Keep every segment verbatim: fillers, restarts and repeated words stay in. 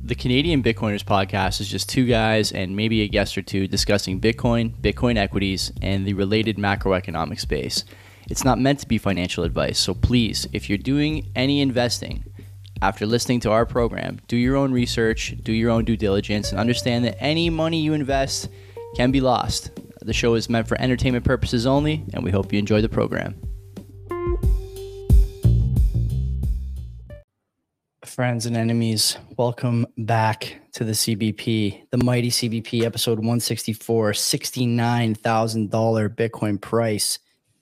The Canadian Bitcoiners podcast is just two guys and maybe a guest or two discussing Bitcoin, Bitcoin equities, and the related macroeconomic space. It's not meant to be financial advice, so please, if you're doing any investing after listening to our program, do your own research, do your own due diligence, and understand that any money you invest can be lost. The show is meant for entertainment purposes only, and we hope you enjoy the program. Friends and enemies, welcome back to the C B P, the mighty C B P, episode one sixty-four, sixty-nine thousand dollars Bitcoin price.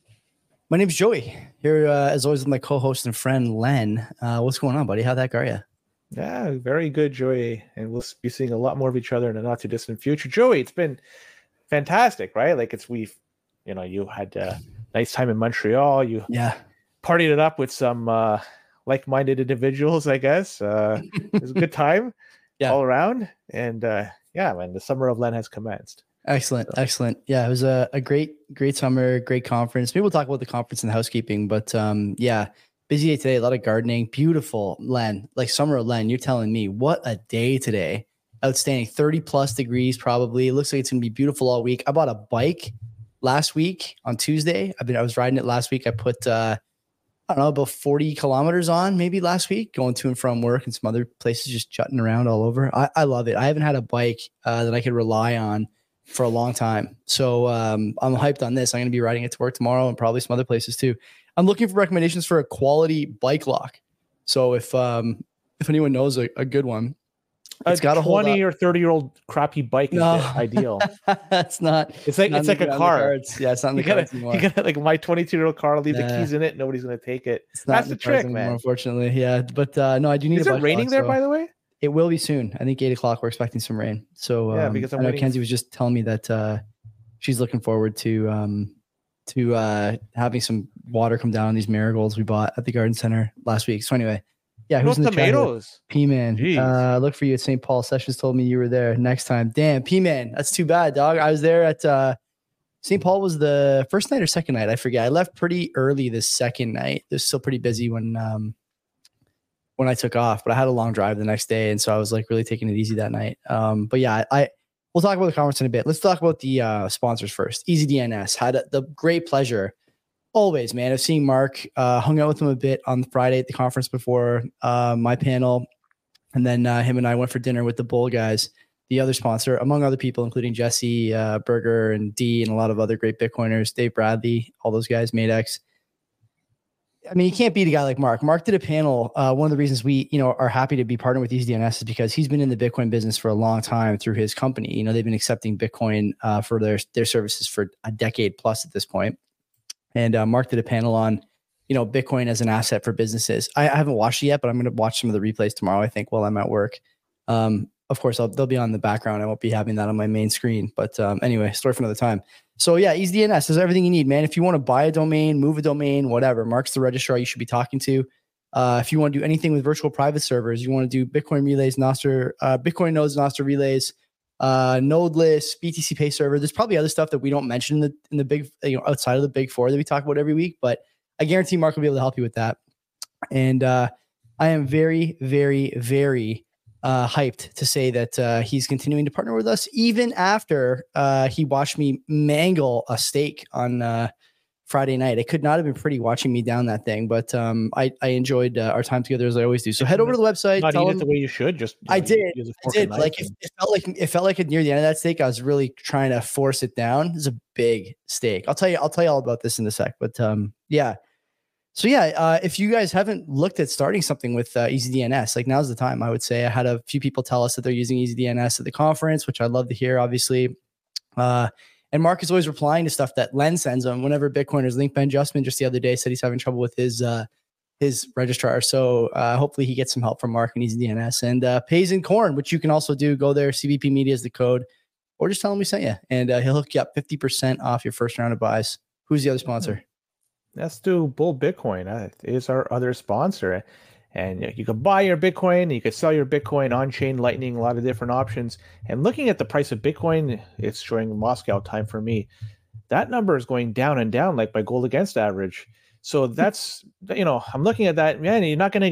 My name's Joey, here uh, as always with my co-host and friend, Len. Uh, what's going on, buddy? How the heck are you? Yeah, very good, Joey. And we'll be seeing a lot more of each other in the not too distant future. Joey, it's been fantastic, right? Like it's, we've, you know, you had a nice time in Montreal. You yeah partied it up with some uh, like-minded individuals, I guess. Uh, it was a good time yeah. all around. And uh, yeah, man, the summer of Len has commenced. Excellent. So. Excellent. Yeah, it was a, a great, great summer, great conference. Maybe we'll talk about the conference and the housekeeping, but um, yeah, busy day today, a lot of gardening, beautiful, Len, like summer of Len, you're telling me what a day today. Outstanding, thirty plus degrees probably. It looks like it's going to be beautiful all week. I bought a bike last week on Tuesday. I've been, I was riding it last week. I put, uh, I don't know, about forty kilometers on maybe last week, going to and from work and some other places, just jutting around all over. I, I love it. I haven't had a bike uh, that I could rely on for a long time. So um, I'm hyped on this. I'm going to be riding it to work tomorrow and probably some other places too. I'm looking for recommendations for a quality bike lock. So if um, if anyone knows a, a good one, it's got a twenty or thirty year old crappy bike is no. ideal. That's not. It's like not it's like a car. Yeah, it's not in the you gotta, cards anymore. You gotta like my twenty-two year old car. I'll leave yeah. the keys in it. Nobody's gonna take it. It's not That's the trick, anymore, man. Unfortunately, yeah. But uh, no, I do need. Is a it raining lock, there, so by the way? It will be soon. I think eight o'clock. We're expecting some rain. So yeah, um, because I'm I know waiting. Kenzie was just telling me that uh, she's looking forward to um, to uh, having some water come down on these marigolds we bought at the garden center last week. So anyway. Yeah, who's in the tomatoes? P-Man. Uh, look for you at Saint Paul. Sessions told me you were there next time. Damn, P-Man. That's too bad, dog. I was there at uh, Saint Paul was the first night or second night. I forget. I left pretty early the second night. It was still pretty busy when um, when I took off, but I had a long drive the next day, and so I was like really taking it easy that night. Um, but yeah, I we'll talk about the conference in a bit. Let's talk about the uh, sponsors first. EasyDNS had a, the great pleasure. Always, man. I've seen Mark, uh, hung out with him a bit on Friday at the conference before uh, my panel. And then uh, him and I went for dinner with the Bull guys, the other sponsor, among other people, including Jesse uh, Berger and D and a lot of other great Bitcoiners, Dave Bradley, all those guys, Madex. I mean, you can't beat a guy like Mark. Mark did a panel. Uh, one of the reasons we, you know, are happy to be partnered with EasyDNS is because he's been in the Bitcoin business for a long time through his company. You know, they've been accepting Bitcoin uh, for their, their services for a decade plus at this point. And uh, Mark did a panel on, you know, Bitcoin as an asset for businesses. I, I haven't watched it yet, but I'm going to watch some of the replays tomorrow, I think, while I'm at work. Um, of course, I'll, they'll be on the background. I won't be having that on my main screen. But um, anyway, story for another time. So yeah, EasyDNS is everything you need, man. If you want to buy a domain, move a domain, whatever, Mark's the registrar you should be talking to. Uh, if you want to do anything with virtual private servers, you want to do Bitcoin relays, Nostr, uh, Bitcoin nodes, Nostr relays, uh node list, B T C pay server. There's probably other stuff that we don't mention in the in the big, you know, outside of the big four that we talk about every week, but I guarantee Mark will be able to help you with that. And uh I am very, very, very uh hyped to say that uh he's continuing to partner with us even after uh he watched me mangle a steak on uh Friday night. It could not have been pretty watching me down that thing, but um, I, I enjoyed uh, our time together as I always do. So head over to the website. Not tell eat him, it the way you should. Just you I know, did. I did. Like it, it felt like it felt like near the end of that steak, I was really trying to force it down. It's a big steak. I'll tell you. I'll tell you all about this in a sec. But um, yeah. So yeah, uh, if you guys haven't looked at starting something with uh, EasyDNS, like now's the time. I would say I had a few people tell us that they're using EasyDNS at the conference, which I'd love to hear. Obviously. Uh, And Mark is always replying to stuff that Len sends him whenever Bitcoiners link. Ben Justman just the other day said he's having trouble with his uh, his registrar. So uh, hopefully he gets some help from Mark and EasyDNS. And uh, Pays in Corn, which you can also do. Go there. C B P Media is the code. Or just tell him we sent you. And uh, he'll hook you up fifty percent off your first round of buys. Who's the other sponsor? Let's do Bull Bitcoin. That is our other sponsor. And you can buy your Bitcoin, you can sell your Bitcoin on-chain, Lightning, a lot of different options. And looking at the price of Bitcoin, it's showing Moscow time for me. That number is going down and down like my gold against average. So that's, you know, I'm looking at that, man, you're not going to get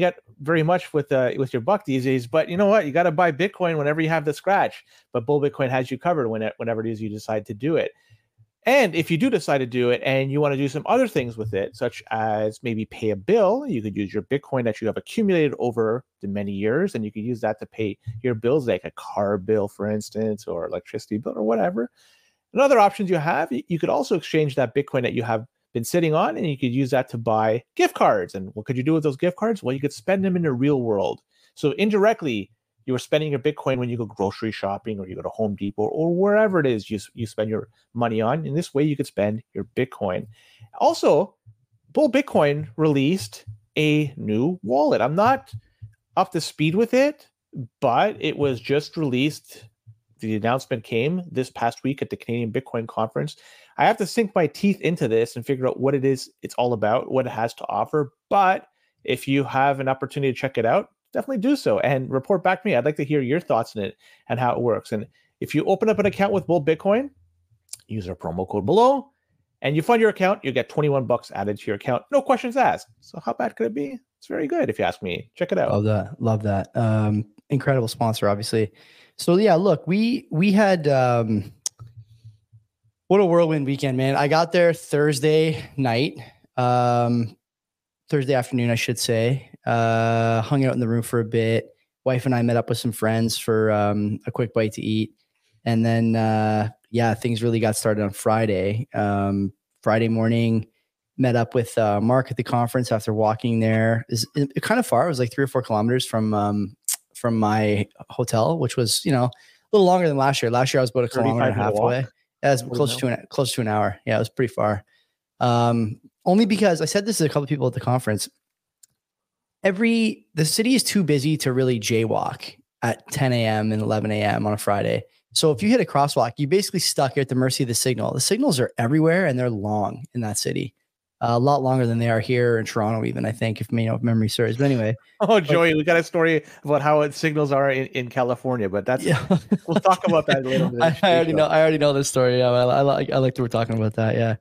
very much with uh, with your buck these days. But you know what? You got to buy Bitcoin whenever you have the scratch. But Bull Bitcoin has you covered when it, whenever it is you decide to do it. And if you do decide to do it and you want to do some other things with it, such as maybe pay a bill, you could use your Bitcoin that you have accumulated over the many years, and you could use that to pay your bills, like a car bill, for instance, or electricity bill or whatever. And other options you have, you could also exchange that Bitcoin that you have been sitting on, and you could use that to buy gift cards. And what could you do with those gift cards? Well, you could spend them in the real world. So indirectly, you are spending your Bitcoin when you go grocery shopping or you go to Home Depot or wherever it is you, you spend your money on. In this way, you could spend your Bitcoin. Also, Bull Bitcoin released a new wallet. I'm not up to speed with it, but it was just released. The announcement came this past week at the Canadian Bitcoin Conference. I have to sink my teeth into this and figure out what it is it's all about, what it has to offer. But if you have an opportunity to check it out, definitely do so and report back to me. I'd like to hear your thoughts on it and how it works. And if you open up an account with Bull Bitcoin, use our promo code below, and you fund your account, you get twenty-one bucks added to your account. No questions asked. So how bad could it be? It's very good if you ask me. Check it out. Love that. Love that. Um, incredible sponsor, obviously. So yeah, look, we we had um, what a whirlwind weekend, man. I got there Thursday night, um, Thursday afternoon, I should say. Uh, hung out in the room for a bit. Wife and I met up with some friends for um, a quick bite to eat. And then, uh, yeah, things really got started on Friday. Um, Friday morning, met up with uh, Mark at the conference after walking there. It's it, it kind of far. It was like three or four kilometers from um, from my hotel, which was, you know, a little longer than last year. Last year, I was about a kilometer and a half away. Yeah, it was close to an close to an hour. Yeah, it was pretty far. Um, only because I said this to a couple of people at the conference. Every the city is too busy to really jaywalk at ten a.m. and eleven a.m. on a Friday. So if you hit a crosswalk, you're basically stuck. You're at the mercy of the signal. The signals are everywhere and they're long in that city. Uh, a lot longer than they are here in Toronto, even, I think, if, you know, if memory serves. But anyway. Oh, Joey, but, we got a story about how it signals are in, in California, but that's yeah. We'll talk about that later. I, I already know. I already know this story. Yeah, I, I like. I like that we're talking about that. Yeah.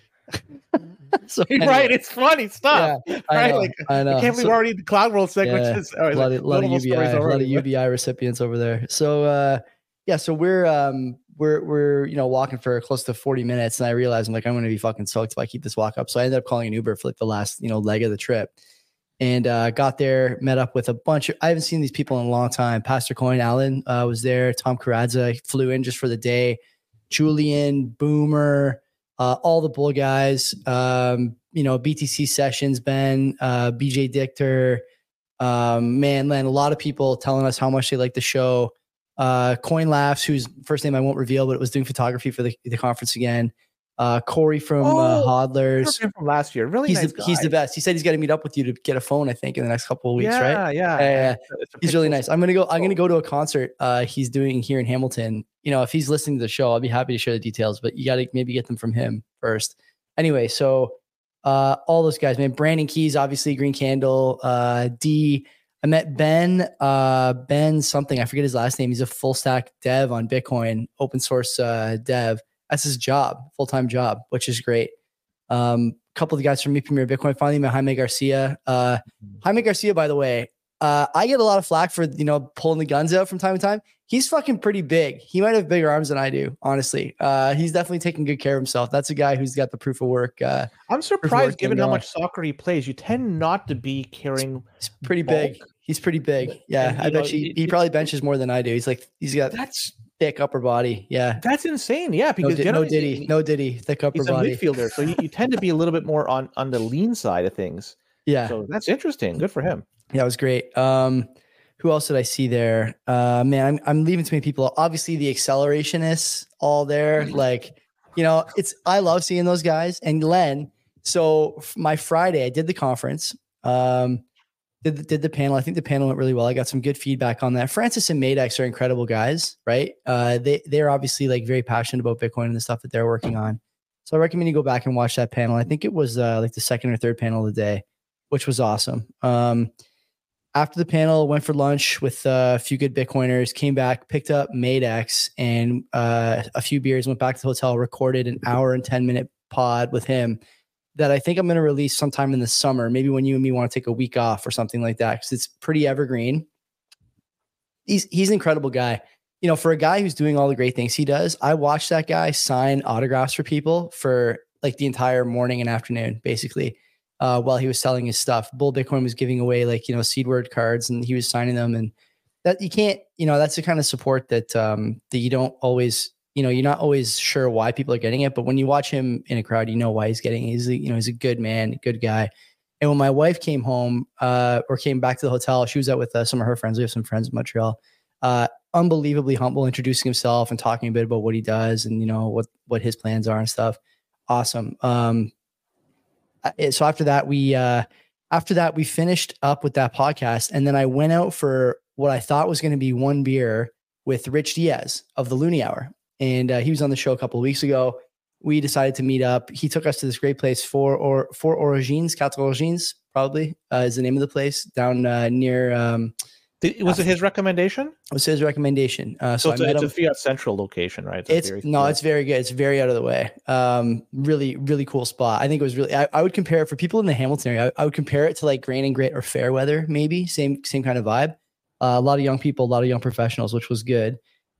So anyway. Right, it's funny stuff. Yeah, right, I know, like I know. I can't believe so, we're already in the Cloud World segment. Yeah, Is, a lot, of, lot of U B I, a lot of U B I recipients over there. So uh, yeah, so we're um we're we're you know walking for close to forty minutes, and I realized I'm like I'm gonna be fucking soaked if I keep this walk up. So I ended up calling an Uber for like the last you know leg of the trip, and uh, got there, met up with a bunch of I haven't seen these people in a long time. Pastor Coin Allen uh, was there. Tom Karadza flew in just for the day. Julian Boomer. Uh, all the bull guys, um, you know, B T C Sessions, Ben, uh, B J Dichter, um, man, Len, a lot of people telling us how much they like the show. Uh, Coin Laughs, whose first name I won't reveal, but it was doing photography for the, the conference again. Uh, Corey from oh, uh, Hodlers from last year, really he's nice the, guy. He's the best. He said he's got to meet up with you to get a phone, I think, in the next couple of weeks, yeah, right? Yeah, yeah. Uh, he's really nice. I'm gonna go. I'm gonna go to a concert uh, he's doing here in Hamilton. You know, if he's listening to the show, I'll be happy to share the details. But you got to maybe get them from him first. Anyway, so uh, all those guys, man. Brandon Keys, obviously, Green Candle. Uh, D. I met Ben. Uh, Ben something. I forget his last name. He's a full stack dev on Bitcoin, open source uh, dev. That's his job, full time job, which is great. Um, a couple of the guys from Me Premier Bitcoin. Finally met Jaime Garcia. Uh, Jaime Garcia, by the way, uh, I get a lot of flack for you know pulling the guns out from time to time. He's fucking pretty big. He might have bigger arms than I do, honestly. Uh, he's definitely taking good care of himself. That's a guy who's got the proof of work. Uh, I'm surprised, given how much soccer he plays. You tend not to be carrying. He's pretty bulk. big. He's pretty big. Yeah, and, I bet know, you, he, he probably benches more than I do. He's like he's got that's. thick upper body. Yeah. That's insane. Yeah. Because no, no Diddy, no Diddy, thick upper he's body. He's a midfielder. So you, you tend to be a little bit more on, on the lean side of things. Yeah. So that's interesting. Good for him. Yeah, it was great. Um, who else did I see there? Uh, man, I'm, I'm leaving too many people. Obviously the accelerationists all there. Like, you know, it's, I love seeing those guys and Len. So my Friday, I did the conference. Um, Did the, did the panel. I think the panel went really well. I got some good feedback on that. Francis and Madex are incredible guys, right? Uh, they, they're obviously like very passionate about Bitcoin and the stuff that they're working on. So I recommend you go back and watch that panel. I think it was uh, like the second or third panel of the day, which was awesome. Um, after the panel, went for lunch with uh, a few good Bitcoiners, came back, picked up Madex and uh, a few beers, went back to the hotel, recorded an hour and ten minute pod with him. that I think I'm going to release sometime in the summer, maybe when you and me want to take a week off or something like that, because it's pretty evergreen. He's he's an incredible guy. You know, for a guy who's doing all the great things he does, I watched that guy sign autographs for people for like the entire morning and afternoon, basically, uh, while he was selling his stuff. Bull Bitcoin was giving away like, you know, seed word cards, and he was signing them. And that you can't, you know, that's the kind of support that um, that you don't always, you know, you're not always sure why people are getting it. But when you watch him in a crowd, you know why he's getting it. He's, you know, he's a good man, good guy. And when my wife came home uh, or came back to the hotel, she was out with uh, some of her friends. We have some friends in Montreal. Uh, unbelievably humble, introducing himself and talking a bit about what he does and, you know, what, what his plans are and stuff. Awesome. Um, so after that, we, uh, after that, we finished up with that podcast. And then I went out for what I thought was going to be one beer with Rich Diaz of the Looney Hour. And uh, he was on the show a couple of weeks ago. We decided to meet up. He took us to this great place for, or for Origines, Quatre Origines, probably uh, is the name of the place down uh, near, um, was it his recommendation? It was his recommendation. Uh, so so it's, I met it's him. a Fiat Central location, right? It's, it's no, it's very good. It's very out of the way. Um, really, really cool spot. I think it was really. I, I would compare it for people in the Hamilton area. I, I would compare it to like Grain and Grit or Fairweather, maybe same same kind of vibe. Uh, a lot of young people, a lot of young professionals, which was good.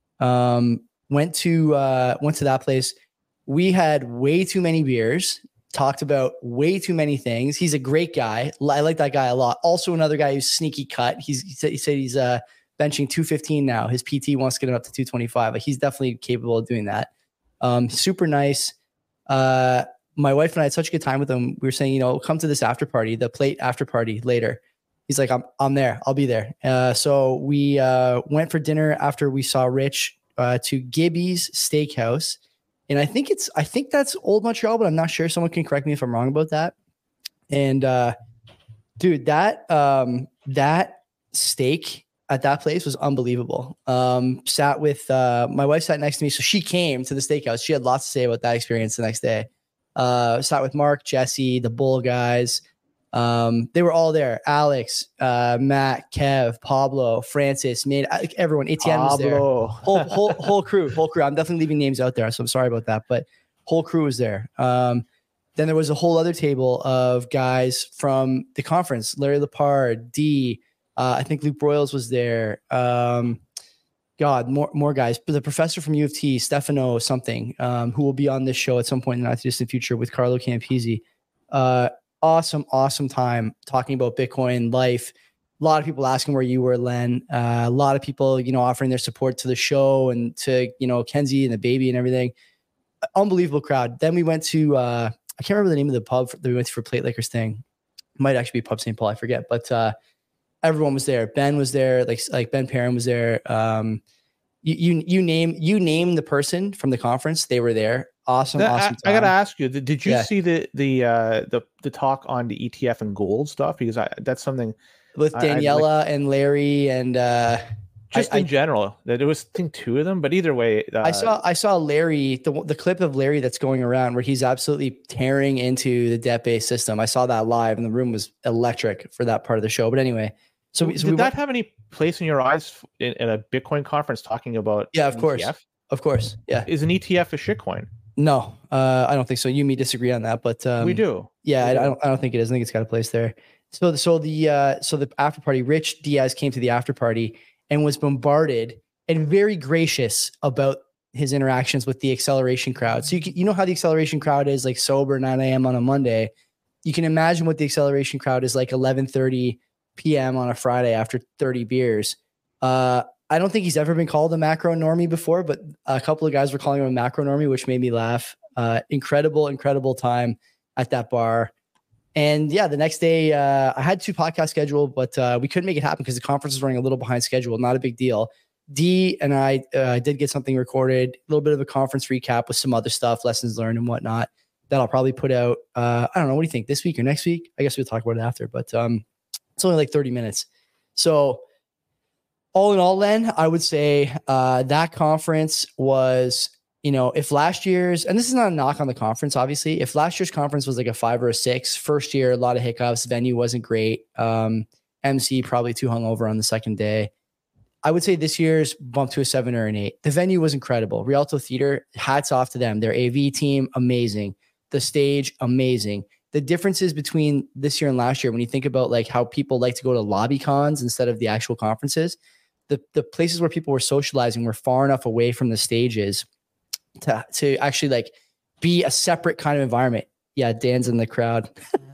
Um, went to uh, went to that place. We had way too many beers. Talked about way too many things. He's a great guy. I like that guy a lot. Also, another guy who's sneaky cut. He's he said, he said he's uh, benching two fifteen now. His P T wants to get him up to two twenty-five. Like he's definitely capable of doing that. Um, super nice. Uh, my wife and I had such a good time with him. We were saying, you know, come to this after party, the plate after party later. He's like, I'm I'm there. I'll be there. Uh, so we uh, went for dinner after we saw Rich uh, to Gibby's Steakhouse. And I think it's, I think that's Old Montreal, but I'm not sure. Someone can correct me if I'm wrong about that. And uh, dude, that, um, that steak at that place was unbelievable. Um, sat with, uh, my wife sat next to me. So she came to the steakhouse. She had lots to say about that experience the next day. Uh, sat with Mark, Jesse, the Bull guys. Um, they were all there. Alex, uh, Matt, Kev, Pablo, Francis, made everyone. Etienne was there. Whole, whole, whole crew, whole crew. I'm definitely leaving names out there, so I'm sorry about that, but whole crew was there. Um, then there was a whole other table of guys from the conference. Larry Lepard, D, uh, I think Luke Broyles was there. Um, God, more, more guys, but the professor from U of T, Stefano something, um, who will be on this show at some point in the not too distant future with Carlo Campisi. Uh, Awesome, awesome time talking about Bitcoin life. A lot of people asking where you were, Len. Uh, a lot of people, you know, offering their support to the show and to, you know, Kenzie and the baby and everything. Unbelievable crowd. Then we went to, uh, I can't remember the name of the pub that we went to for Plate Liquors thing. It might actually be Pub Saint Paul, I forget. But uh, everyone was there. Ben was there, like like Ben Perrin was there. Um, you, you you name you name the person from the conference, they were there. Awesome, that, awesome. I, I gotta ask you, did you yeah. see the the uh, the the talk on the E T F and gold stuff? Because I, that's something with Daniela like, and Larry and uh, just I, in I, general. That it was I think two of them, but either way, uh, I saw I saw Larry the the clip of Larry that's going around where he's absolutely tearing into the debt based system. I saw that live, and the room was electric for that part of the show. But anyway, so, we, so did we that went, have any place in your eyes in, in a Bitcoin conference talking about? Yeah, of course, E T F? Of course, yeah. Is an E T F a shitcoin? No, uh, I don't think so. You and me disagree on that, but um, we do. Yeah, we I, do. I don't. I don't think it is. I think it's got a place there. So, so the uh, so the after party, Rich Diaz came to the after party and was bombarded and very gracious about his interactions with the acceleration crowd. So you can, you know how the acceleration crowd is like sober nine a.m. on a Monday. You can imagine what the acceleration crowd is like eleven thirty p.m. on a Friday after thirty beers. Uh, I don't think he's ever been called a macro normie before, but a couple of guys were calling him a macro normie, which made me laugh. Uh, incredible, incredible time at that bar. And yeah, the next day uh, I had two podcasts scheduled, but uh, we couldn't make it happen because the conference was running a little behind schedule. Not a big deal. D and I uh, did get something recorded, a little bit of a conference recap with some other stuff, lessons learned and whatnot that I'll probably put out. Uh, I don't know. What do you think, this week or next week? I guess we'll talk about it after, but um, it's only like thirty minutes. So all in all, then I would say uh, that conference was, you know, if last year's, and this is not a knock on the conference, obviously, if last year's conference was like a five or a six, first year, a lot of hiccups, venue wasn't great. Um, M C probably too hungover on the second day. I would say this year's bumped to a seven or an eight. The venue was incredible. Rialto Theater, hats off to them. Their A V team, amazing. The stage, amazing. the differences between this year and last year, when you think about like how people like to go to lobby cons instead of the actual conferences, the, the places where people were socializing were far enough away from the stages to, to actually like be a separate kind of environment. Yeah. Dan's in the crowd.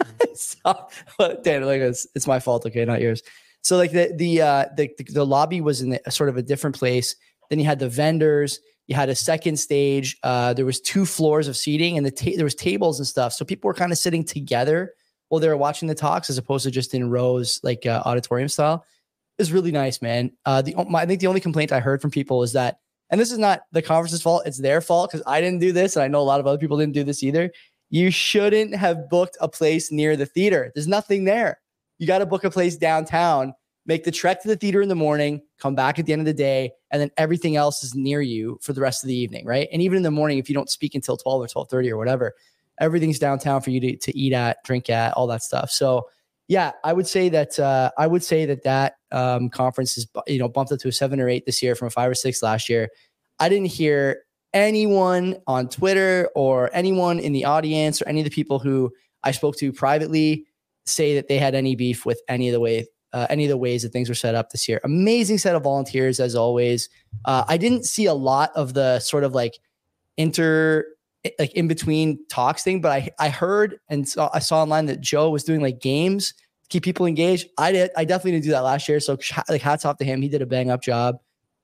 so, Dan, like it's, it's my fault. Okay. Not yours. So like the, the, uh, the, the, the lobby was in a sort of a different place. Then you had the vendors, you had a second stage. Uh, there was two floors of seating, and the ta- there was tables and stuff. So people were kind of sitting together while they were watching the talks, as opposed to just in rows, like uh, auditorium style. It was really nice, man. Uh, the my, I think the only complaint I heard from people is that, and this is not the conference's fault, it's their fault because I didn't do this, and I know a lot of other people didn't do this either. You shouldn't have booked a place near the theater. There's nothing there. You got to book a place downtown. Make the trek to the theater in the morning, come back at the end of the day, and then everything else is near you for the rest of the evening, right? And even in the morning, if you don't speak until twelve or twelve thirty or whatever, everything's downtown for you to, to eat at, drink at, all that stuff. So yeah, I would say that uh, I would say that that um, conference is, you know, bumped up to a seven or eight this year from a five or six last year. I didn't hear anyone on Twitter or anyone in the audience or any of the people who I spoke to privately say that they had any beef with any of the way Uh, any of the ways that things were set up this year. Amazing set of volunteers as always. Uh, I didn't see a lot of the sort of like inter, like in between talks thing, but I I heard and saw, I saw online that Joe was doing like games to keep people engaged. I did. I definitely didn't do that last year. So like hats off to him. He did a bang up job.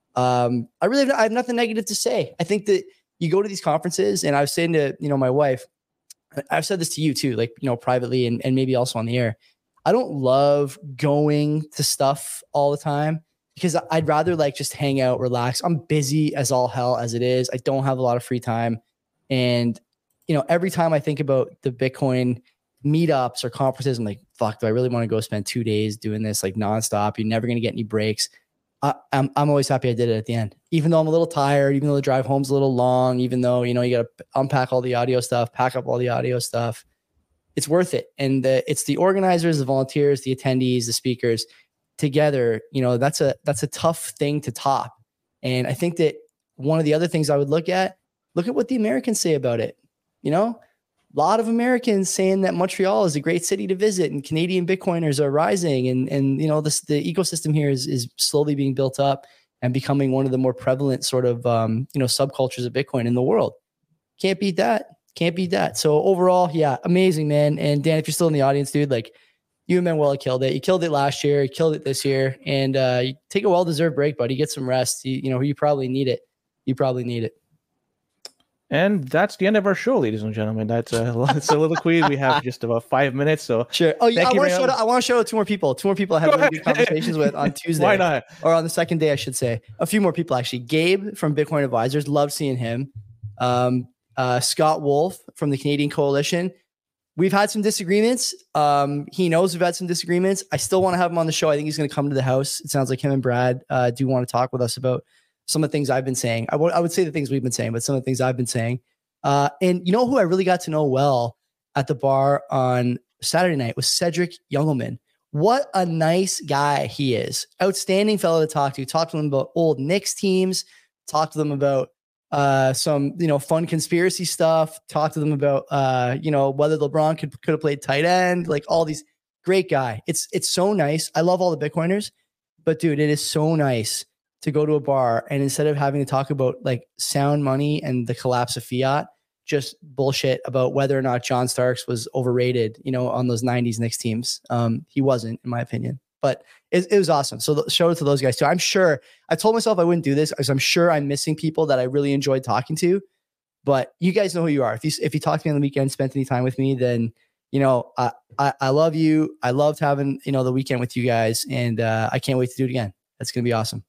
Um, I really have, I have nothing negative to say. I think that you go to these conferences, and I was saying to, you know, my wife, I've said this to you too, like, you know, privately and, and maybe also on the air. I don't love going to stuff all the time because I'd rather like just hang out, relax. I'm busy as all hell as it is. I don't have a lot of free time. And, you know, every time I think about the Bitcoin meetups or conferences, I'm like, fuck, do I really want to go spend two days doing this like nonstop? You're never going to get any breaks. I, I'm, I'm always happy I did it at the end, even though I'm a little tired, even though the drive home's a little long, even though, you know, you got to unpack all the audio stuff, pack up all the audio stuff. It's worth it. And the, it's the organizers, the volunteers, the attendees, the speakers together. You know, that's a, that's a tough thing to top. And I think that one of the other things I would look at, look at what the Americans say about it. You know, a lot of Americans saying that Montreal is a great city to visit and Canadian Bitcoiners are rising. And, and, you know, this, the ecosystem here is, is slowly being built up and becoming one of the more prevalent sort of, um, you know, subcultures of Bitcoin in the world. Can't beat that. Can't beat that. So overall, yeah, amazing, man. And Dan, if you're still in the audience, dude, like you and Manuel killed it. You killed it last year. You killed it this year. And uh, you take a well-deserved break, buddy. Get some rest. You, you know, you probably need it. You probably need it. And that's the end of our show, ladies and gentlemen. That's a soliloquy. We have just about five minutes. So sure. Oh, yeah. I want to show out, I want to show out two more people. Two more people I had really good conversations with on Tuesday. Why not? Or on the second day, I should say. A few more people actually. Gabe from Bitcoin Advisors. Love seeing him. Um, Uh, Scott Wolf from the Canadian Coalition. We've had some disagreements. Um, he knows we've had some disagreements. I still want to have him on the show. I think he's going to come to the house. It sounds like him and Brad uh, do want to talk with us about some of the things I've been saying. I, w- I would say the things we've been saying, but some of the things I've been saying. Uh, and you know who I really got to know well at the bar on Saturday night was Cedric Youngelman. What a nice guy he is. Outstanding fellow to talk to. Talk to him about old Knicks teams. Talk to them about uh some you know fun conspiracy stuff. Talk to them about uh you know whether LeBron could could have played tight end, like all these. Great guy. It's it's so nice. I love all the Bitcoiners, but dude, it is so nice to go to a bar and instead of having to talk about like sound money and the collapse of fiat, just bullshit about whether or not John Starks was overrated, you know, on those nineties Knicks teams. Um, he wasn't, in my opinion. But it, it was awesome. So shout out to those guys too. I'm sure I told myself I wouldn't do this because I'm sure I'm missing people that I really enjoyed talking to. But you guys know who you are. If you if you talk to me on the weekend, spent any time with me, then you know I I, I love you. I loved having you know the weekend with you guys, and uh, I can't wait to do it again. That's gonna be awesome.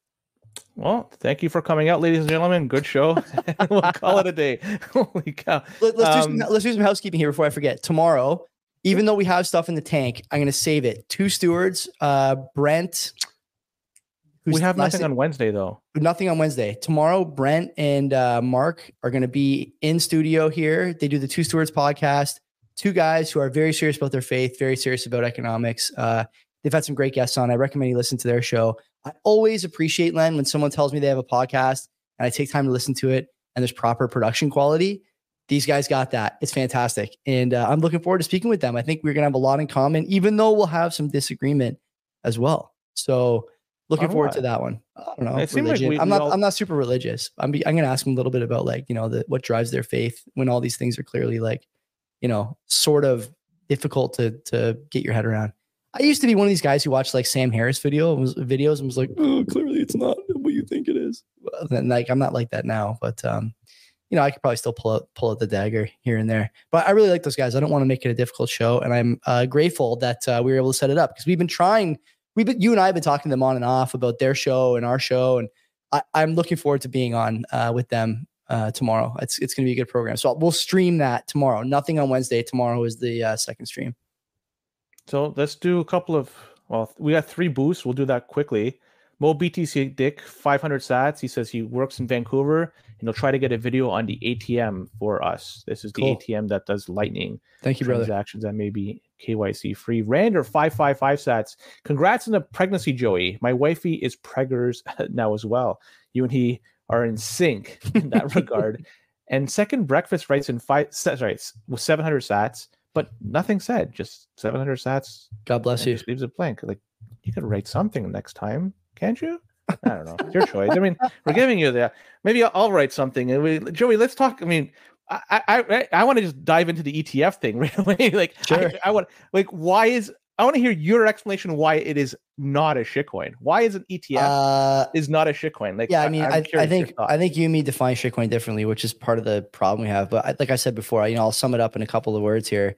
Well, thank you for coming out, ladies and gentlemen. Good show. We'll call it a day. Holy cow! Let, let's um, do some, let's do some housekeeping here before I forget. Tomorrow, even though we have stuff in the tank, I'm gonna save it. Two stewards, uh, Brent. We have nothing on Wednesday, though. Nothing on Wednesday. Tomorrow, Brent and uh, Mark are going to be in studio here. They do the Two Stewards podcast. Two guys who are very serious about their faith, very serious about economics. Uh, they've had some great guests on. I recommend you listen to their show. I always appreciate, Len, when someone tells me they have a podcast and I take time to listen to it and there's proper production quality. These guys got that. It's fantastic. And uh, I'm looking forward to speaking with them. I think we're going to have a lot in common, even though we'll have some disagreement as well. So looking On forward what? to that one. I don't know. It seemed like religion. we- I'm we not, all- I'm not super religious. I'm, be, I'm going to ask them a little bit about like, you know, the, what drives their faith when all these things are clearly like, you know, sort of difficult to, to get your head around. I used to be one of these guys who watched like Sam Harris video was videos and was like, oh, clearly it's not what you think it is. And like, I'm not like that now, but, um, you know, I could probably still pull out, pull out the dagger here and there, but I really like those guys. I don't want to make it a difficult show. And I'm uh, grateful that uh, we were able to set it up because we've been trying, we've been, you and I have been talking to them on and off about their show and our show. And I, I'm looking forward to being on uh, with them uh, tomorrow. It's, it's going to be a good program. So we'll stream that tomorrow. Nothing on Wednesday. Tomorrow is the uh, second stream. So let's do a couple of, well, we got three boosts. We'll do that quickly. Mo B T C Dick, five hundred sats. He says he works in Vancouver and he'll try to get a video on the A T M for us. This is the Cool. A T M that does Lightning Thank you, brother. transactions that may be K Y C free. Rander, five five five sats. Congrats on the pregnancy, Joey. My wifey is preggers now as well. You and he are in sync in that regard. And Second Breakfast writes in five, sorry, with seven hundred sats, but nothing said, just seven hundred sats. God bless And you. just leaves it blank. Like, you could write something next time, can't you? I don't know. It's your choice. I mean, we're giving you that. Maybe I'll, I'll write something. And we, Joey, let's talk. I mean, I I I, I want to just dive into the E T F thing right away. Like, Sure. I, I want like why is I want to hear your explanation why it is not a shitcoin. Why is an E T F Uh, is not a shitcoin? Like, yeah, I mean, I'm I, I curious your think thoughts. I think you and me define shitcoin differently, which is part of the problem we have. But I, like I said before, you know, I'll sum it up in a couple of words here.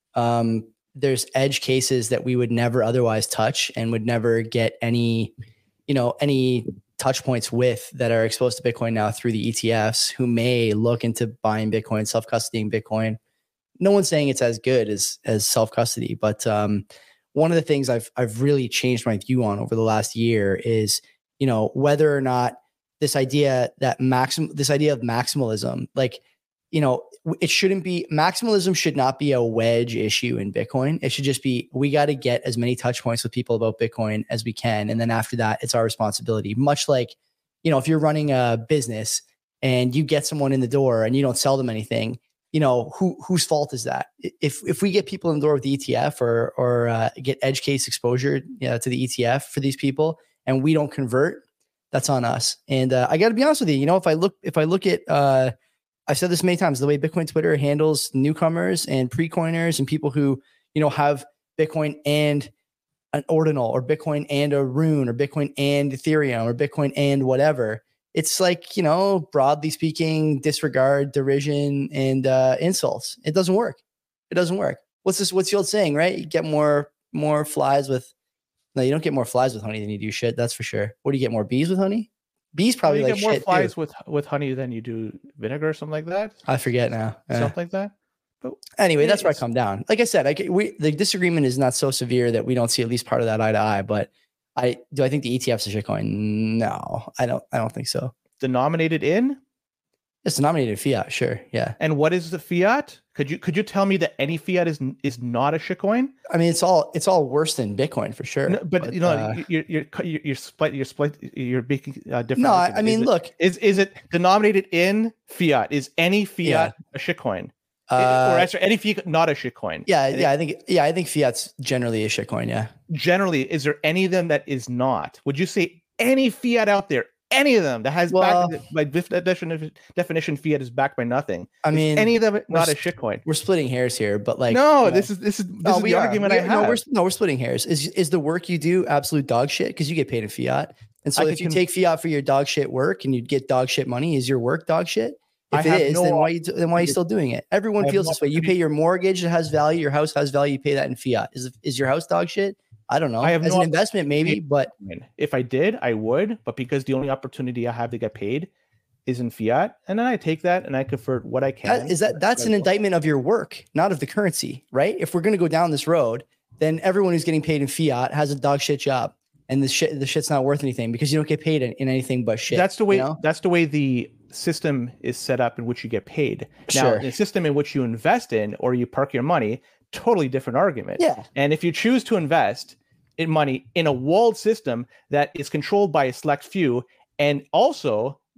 Um, there's edge cases that we would never otherwise touch and would never get any, you know, any touch points with that are exposed to Bitcoin now through the E T Fs who may look into buying Bitcoin, self-custodying Bitcoin. No one's saying it's as good as as self-custody, but um, one of the things I've I've really changed my view on over the last year is, you know, whether or not this idea that maxim this idea of maximalism, like, you know, it shouldn't be maximalism should not be a wedge issue in Bitcoin. It should just be, we got to get as many touch points with people about Bitcoin as we can. And then after that, it's our responsibility. Much like, you know, if you're running a business and you get someone in the door and you don't sell them anything, you know, who, whose fault is that? If, if we get people in the door with the E T F or, or uh, get edge case exposure, you know, to the E T F for these people, and we don't convert, that's on us. And uh, I got to be honest with you, you know, if I look, if I look at, uh, I've said this many times, the way Bitcoin Twitter handles newcomers and pre-coiners and people who, you know, have Bitcoin and an ordinal or Bitcoin and a rune or Bitcoin and Ethereum or Bitcoin and whatever. It's like, you know, broadly speaking, disregard, derision, and uh, insults. It doesn't work. It doesn't work. What's this? What's the old saying, right? You get more, more flies with, no, you don't get more flies with honey than you do shit. That's for sure. What do you get more bees with honey? Bees probably you like get more shit flies too. with with honey than you do vinegar or something like that. I forget now. Yeah. Something like that. But Anyway, that's where I it's- come down. Like I said, I, we the disagreement is not so severe that we don't see at least part of that eye to eye. But I do I think the E T F's a shitcoin? No, I don't. I don't think so. denominated in. It's denominated fiat, sure, yeah. And what is the fiat? Could you could you tell me that any fiat is is not a shitcoin? I mean, it's all it's all worse than Bitcoin for sure. No, but, you know, uh, you're you're you're you're split. You're split. You're making uh, different. no, I, arguments. I mean, is look, it, is is it denominated in fiat? Is any fiat Yeah. a shitcoin? uh, or actually, any fiat not a shitcoin? yeah, And yeah. I think yeah, I think fiat's generally a shitcoin. Yeah. Generally, is there any of them that is not? Would you say any fiat out there? Any of them that has Well- back by def- definition, definition fiat is backed by nothing. I Is mean, any of them not a s- shitcoin? we're splitting hairs here, but like, No, you know, this is this is this no, is we the are. argument We I are- have. No, we're no, we're splitting hairs. Is is the work you do absolute dog shit because you get paid in fiat? And so I if could you con- take fiat for your dog shit work and you get dog shit money, is your work dog shit? I If it have is, no then why you do- then why are you opportunity- still doing it? Everyone I have feels no this way. You pay opportunity- your mortgage that has value, your house has value, you pay that in fiat. Is is your house dog shit? I don't know. I have As no an investment, maybe, but If I did, I would, but because the only opportunity I have to get paid is in fiat, and then I take that and I convert what I can. that, is that that's an indictment of your work, not of the currency, right? If we're going to go down this road, then everyone who's getting paid in fiat has a dog shit job, and the shit the shit's not worth anything because you don't get paid in, in anything but shit. That's the way. you know? That's the way the system is set up in which you get paid. Now, Sure. the system in which you invest in or you park your money, totally different argument. Yeah. And if you choose to invest in money in a walled system that is controlled by a select few, and also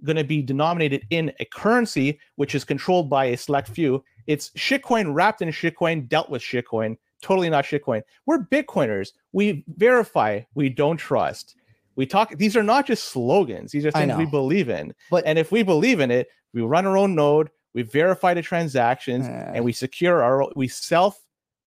going to be denominated in a currency which is controlled by a select few. It's shitcoin wrapped in shitcoin, dealt with shitcoin, totally not shitcoin. We're Bitcoiners. We verify, we don't trust. We talk, these are not just slogans. These are things we believe in. But, and if we believe in it, we run our own node, we verify the transactions, uh, and we secure our, we self,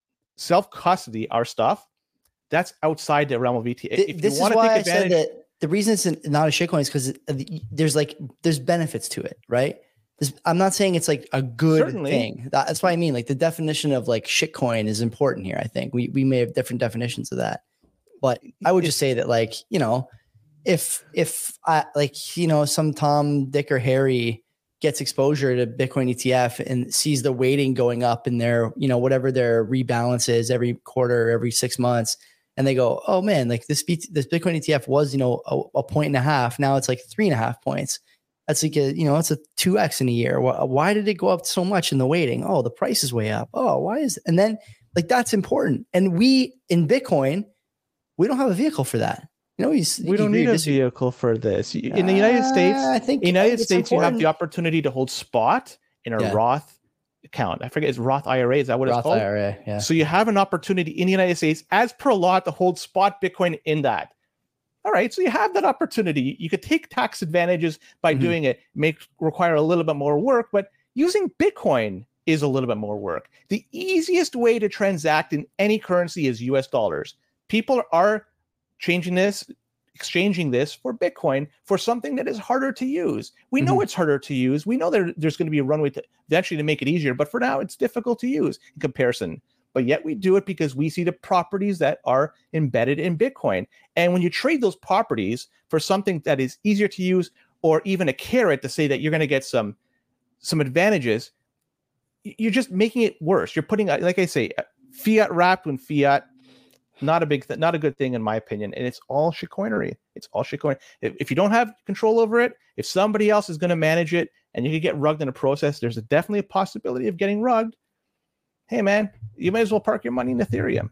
self custody our stuff. That's outside the realm of E T F. If this you want is why to take advantage, I said that the reason it's not a shitcoin is because there's like, there's benefits to it, right? This, I'm not saying it's like a good Certainly. thing. That's what I mean. Like the definition of like shitcoin is important here. I think we, we may have different definitions of that, but I would just say that like, you know, if, if I like, you know, some Tom, Dick or Harry gets exposure to Bitcoin E T F and sees the weighting going up in their, you know, whatever their rebalance is every quarter, every six months. And they go, oh man, like this, this Bitcoin E T F was, you know, a, a point and a half. Now it's like three and a half points. That's like a, you know, it's a two X in a year. Why, why did it go up so much in the weighting? Oh, the price is way up. Oh, why is it? And then like, that's important. And we in Bitcoin, we don't have a vehicle for that. You know, you, we don't need a vehicle for this. In the United States, uh, I think in the United States, important. You have the opportunity to hold spot in a yeah. Roth account. I forget, it's Roth I R A. Is that what Roth it's called? I R A, yeah. So you have an opportunity in the United States as per law to hold spot Bitcoin in that. All right, so you have that opportunity. You could take tax advantages by mm-hmm. doing it, make require a little bit more work, but using Bitcoin is a little bit more work. The easiest way to transact in any currency is U S dollars. People are changing this, exchanging this for Bitcoin for something that is harder to use. We know mm-hmm. it's harder to use. We know there, there's going to be a runway to eventually to make it easier, but for now it's difficult to use in comparison. But yet we do it because we see the properties that are embedded in Bitcoin. And when you trade those properties for something that is easier to use, or even a carrot to say that you're going to get some, some advantages, you're just making it worse. You're putting, like I say, fiat wrapped in fiat, not a big, th- not a good thing in my opinion. And it's all shitcoinery. It's all shitcoin. If, if you don't have control over it, if somebody else is going to manage it and you can get rugged in a process, there's a, definitely a possibility of getting rugged. Hey man, you might as well park your money in Ethereum.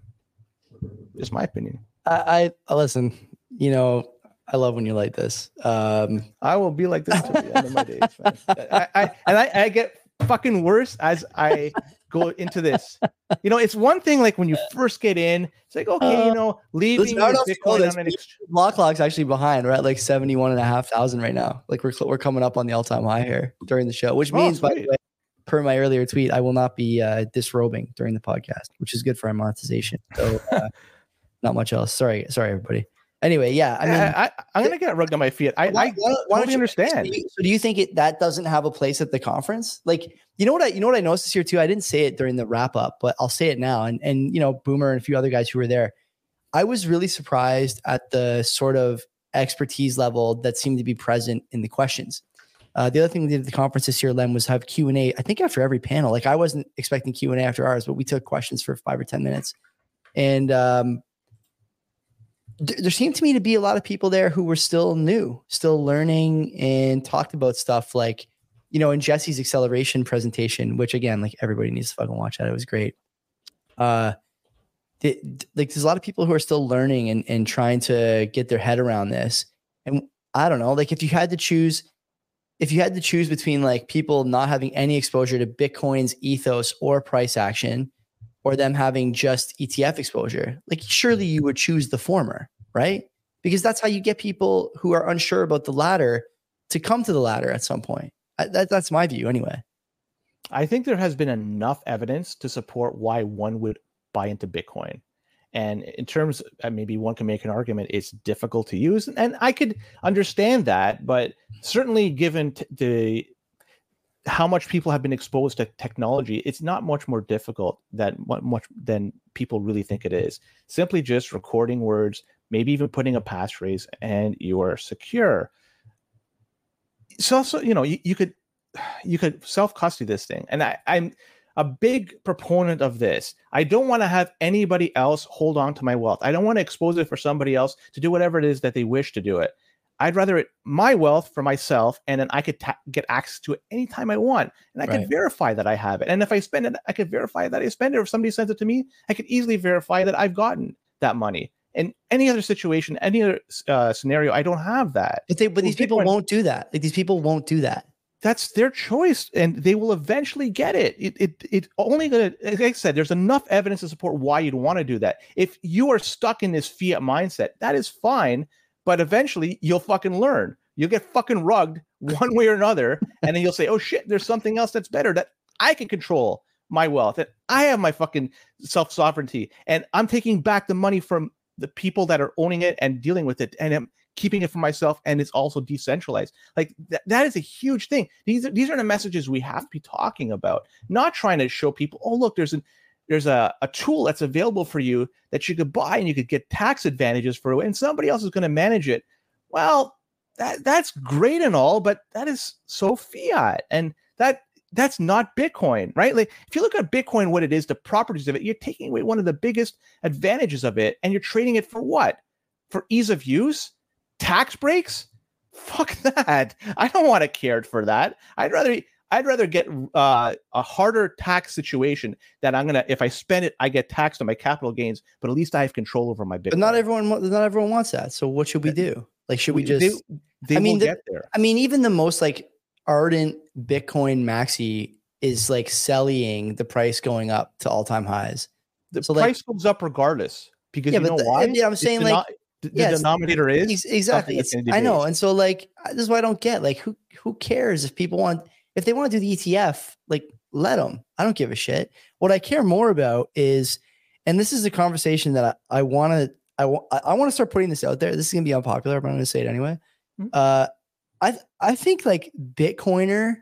Just my opinion. I, I listen, you know, I love when you like this. Um, I will be like this to the end of my days, man. I, I, and I, I get fucking worse as I go into this. You know, it's one thing like when you first get in, it's like, okay, you know, leaving uh, Bitcoin on an ex- block clock's actually behind. We're at like seventy-one and a half thousand right now. Like we're, we're coming up on the all-time high here during the show, which means, oh, by the way, per my earlier tweet, I will not be uh, disrobing during the podcast, which is good for our monetization. So uh, not much else. Sorry. Sorry, everybody. Anyway, yeah. I mean, I, I, I'm going to get rugged on my feet. I, why, I why, why totally understand. So do you think it, that doesn't have a place at the conference? Like, you know what I, you know what I noticed here too? I didn't say it during the wrap up, but I'll say it now. And, and, you know, Boomer and a few other guys who were there, I was really surprised at the sort of expertise level that seemed to be present in the questions. Uh, the other thing we did at the conference this year, Len, was have Q and A, I think after every panel. Like I wasn't expecting Q and A after ours, but we took questions for five or ten minutes. And um, th- there seemed to me to be a lot of people there who were still new, still learning, and talked about stuff like, you know, in Jesse's acceleration presentation, which again, like everybody needs to fucking watch that. It was great. Uh, th- like there's a lot of people who are still learning and, and trying to get their head around this. And I don't know, like if you had to choose... If you had to choose between like people not having any exposure to Bitcoin's ethos or price action, or them having just E T F exposure, like surely you would choose the former, right? Because that's how you get people who are unsure about the latter to come to the latter at some point. I, that, that's my view anyway. I think there has been enough evidence to support why one would buy into Bitcoin. And in terms, uh, maybe one can make an argument, it's difficult to use. And I could understand that, but certainly given t- the how much people have been exposed to technology, it's not much more difficult than much than people really think it is. Simply just recording words, maybe even putting a passphrase, and you are secure. So, also, you know, you, you could you could self-custody this thing. And I, I'm a big proponent of this. I don't want to have anybody else hold on to my wealth. I don't want to expose it for somebody else to do whatever it is that they wish to do it. I'd rather it my wealth for myself, and then I could ta- get access to it anytime I want, and I right. could verify that I have it. And if I spend it, I could verify that I spend it. Or if somebody sends it to me, I could easily verify that I've gotten that money. In any other situation, any other uh, scenario, I don't have that. But they, but Well, these people Bitcoin, won't do that. Like these people won't do that. That's their choice, and they will eventually get it. It it it only gonna, like I said, there's enough evidence to support why you'd want to do that. If you are stuck in this fiat mindset, that is fine, but eventually you'll fucking learn. You'll get fucking rugged one way or another, and then you'll say, "Oh shit, there's something else that's better that I can control my wealth, and I have my fucking self sovereignty, and I'm taking back the money from the people that are owning it and dealing with it, and I'm keeping it for myself, and it's also decentralized." Like th- that is a huge thing. These are, these are the messages we have to be talking about, not trying to show people, oh look, there's an there's a, a tool that's available for you that you could buy and you could get tax advantages for it, and somebody else is going to manage it. Well, that that's great and all, but that is so fiat, and that that's not Bitcoin, right? Like if you look at Bitcoin, what it is, the properties of it, you're taking away one of the biggest advantages of it, and you're trading it for what? For ease of use? Tax breaks? Fuck that. I don't want to care for that. I'd rather I'd rather get uh, a harder tax situation that I'm gonna, if I spend it, I get taxed on my capital gains, but at least I have control over my Bitcoin. But not everyone, not everyone wants that. So what should we do? Like, should we just? They, they I mean, will the, get there. I mean, even the most like ardent Bitcoin maxi is like selling the price going up to all time highs. The so price like, goes up regardless because yeah, you know the, why? Yeah, I'm saying it's like. The, yeah, the denominator is exactly. It's, I know, and so like this is what I don't get. Like, who who cares if people want if they want to do the E T F? Like, let them. I don't give a shit. What I care more about is, and this is a conversation that I want to I want I want to start putting this out there. This is gonna be unpopular, but I'm gonna say it anyway. Mm-hmm. Uh, I I think like Bitcoiner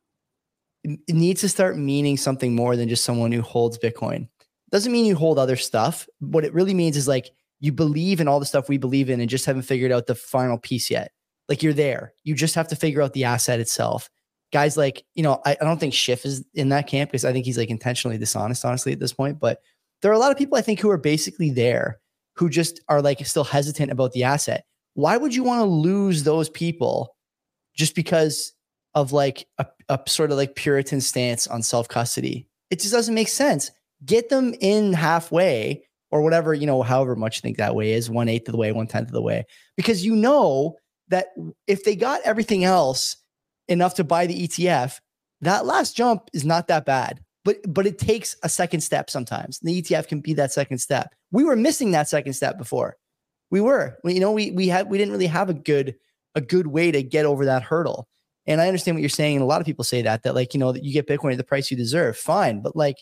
needs to start meaning something more than just someone who holds Bitcoin. Doesn't mean you hold other stuff. What it really means is like, you believe in all the stuff we believe in and just haven't figured out the final piece yet. Like you're there. You just have to figure out the asset itself. Guys like, you know, I, I don't think Schiff is in that camp because I think he's like intentionally dishonest, honestly, at this point. But there are a lot of people I think who are basically there who just are like still hesitant about the asset. Why would you want to lose those people just because of like a, a sort of like Puritan stance on self-custody? It just doesn't make sense. Get them in halfway, or whatever, you know, however much you think that way is, one eighth of the way, one tenth of the way, because you know that if they got everything else enough to buy the E T F, that last jump is not that bad. But but it takes a second step sometimes. The E T F can be that second step. We were missing that second step before. We were, you know, we we had we didn't really have a good a good way to get over that hurdle. And I understand what you're saying, and a lot of people say that that like, you know, that you get Bitcoin at the price you deserve. Fine, but like.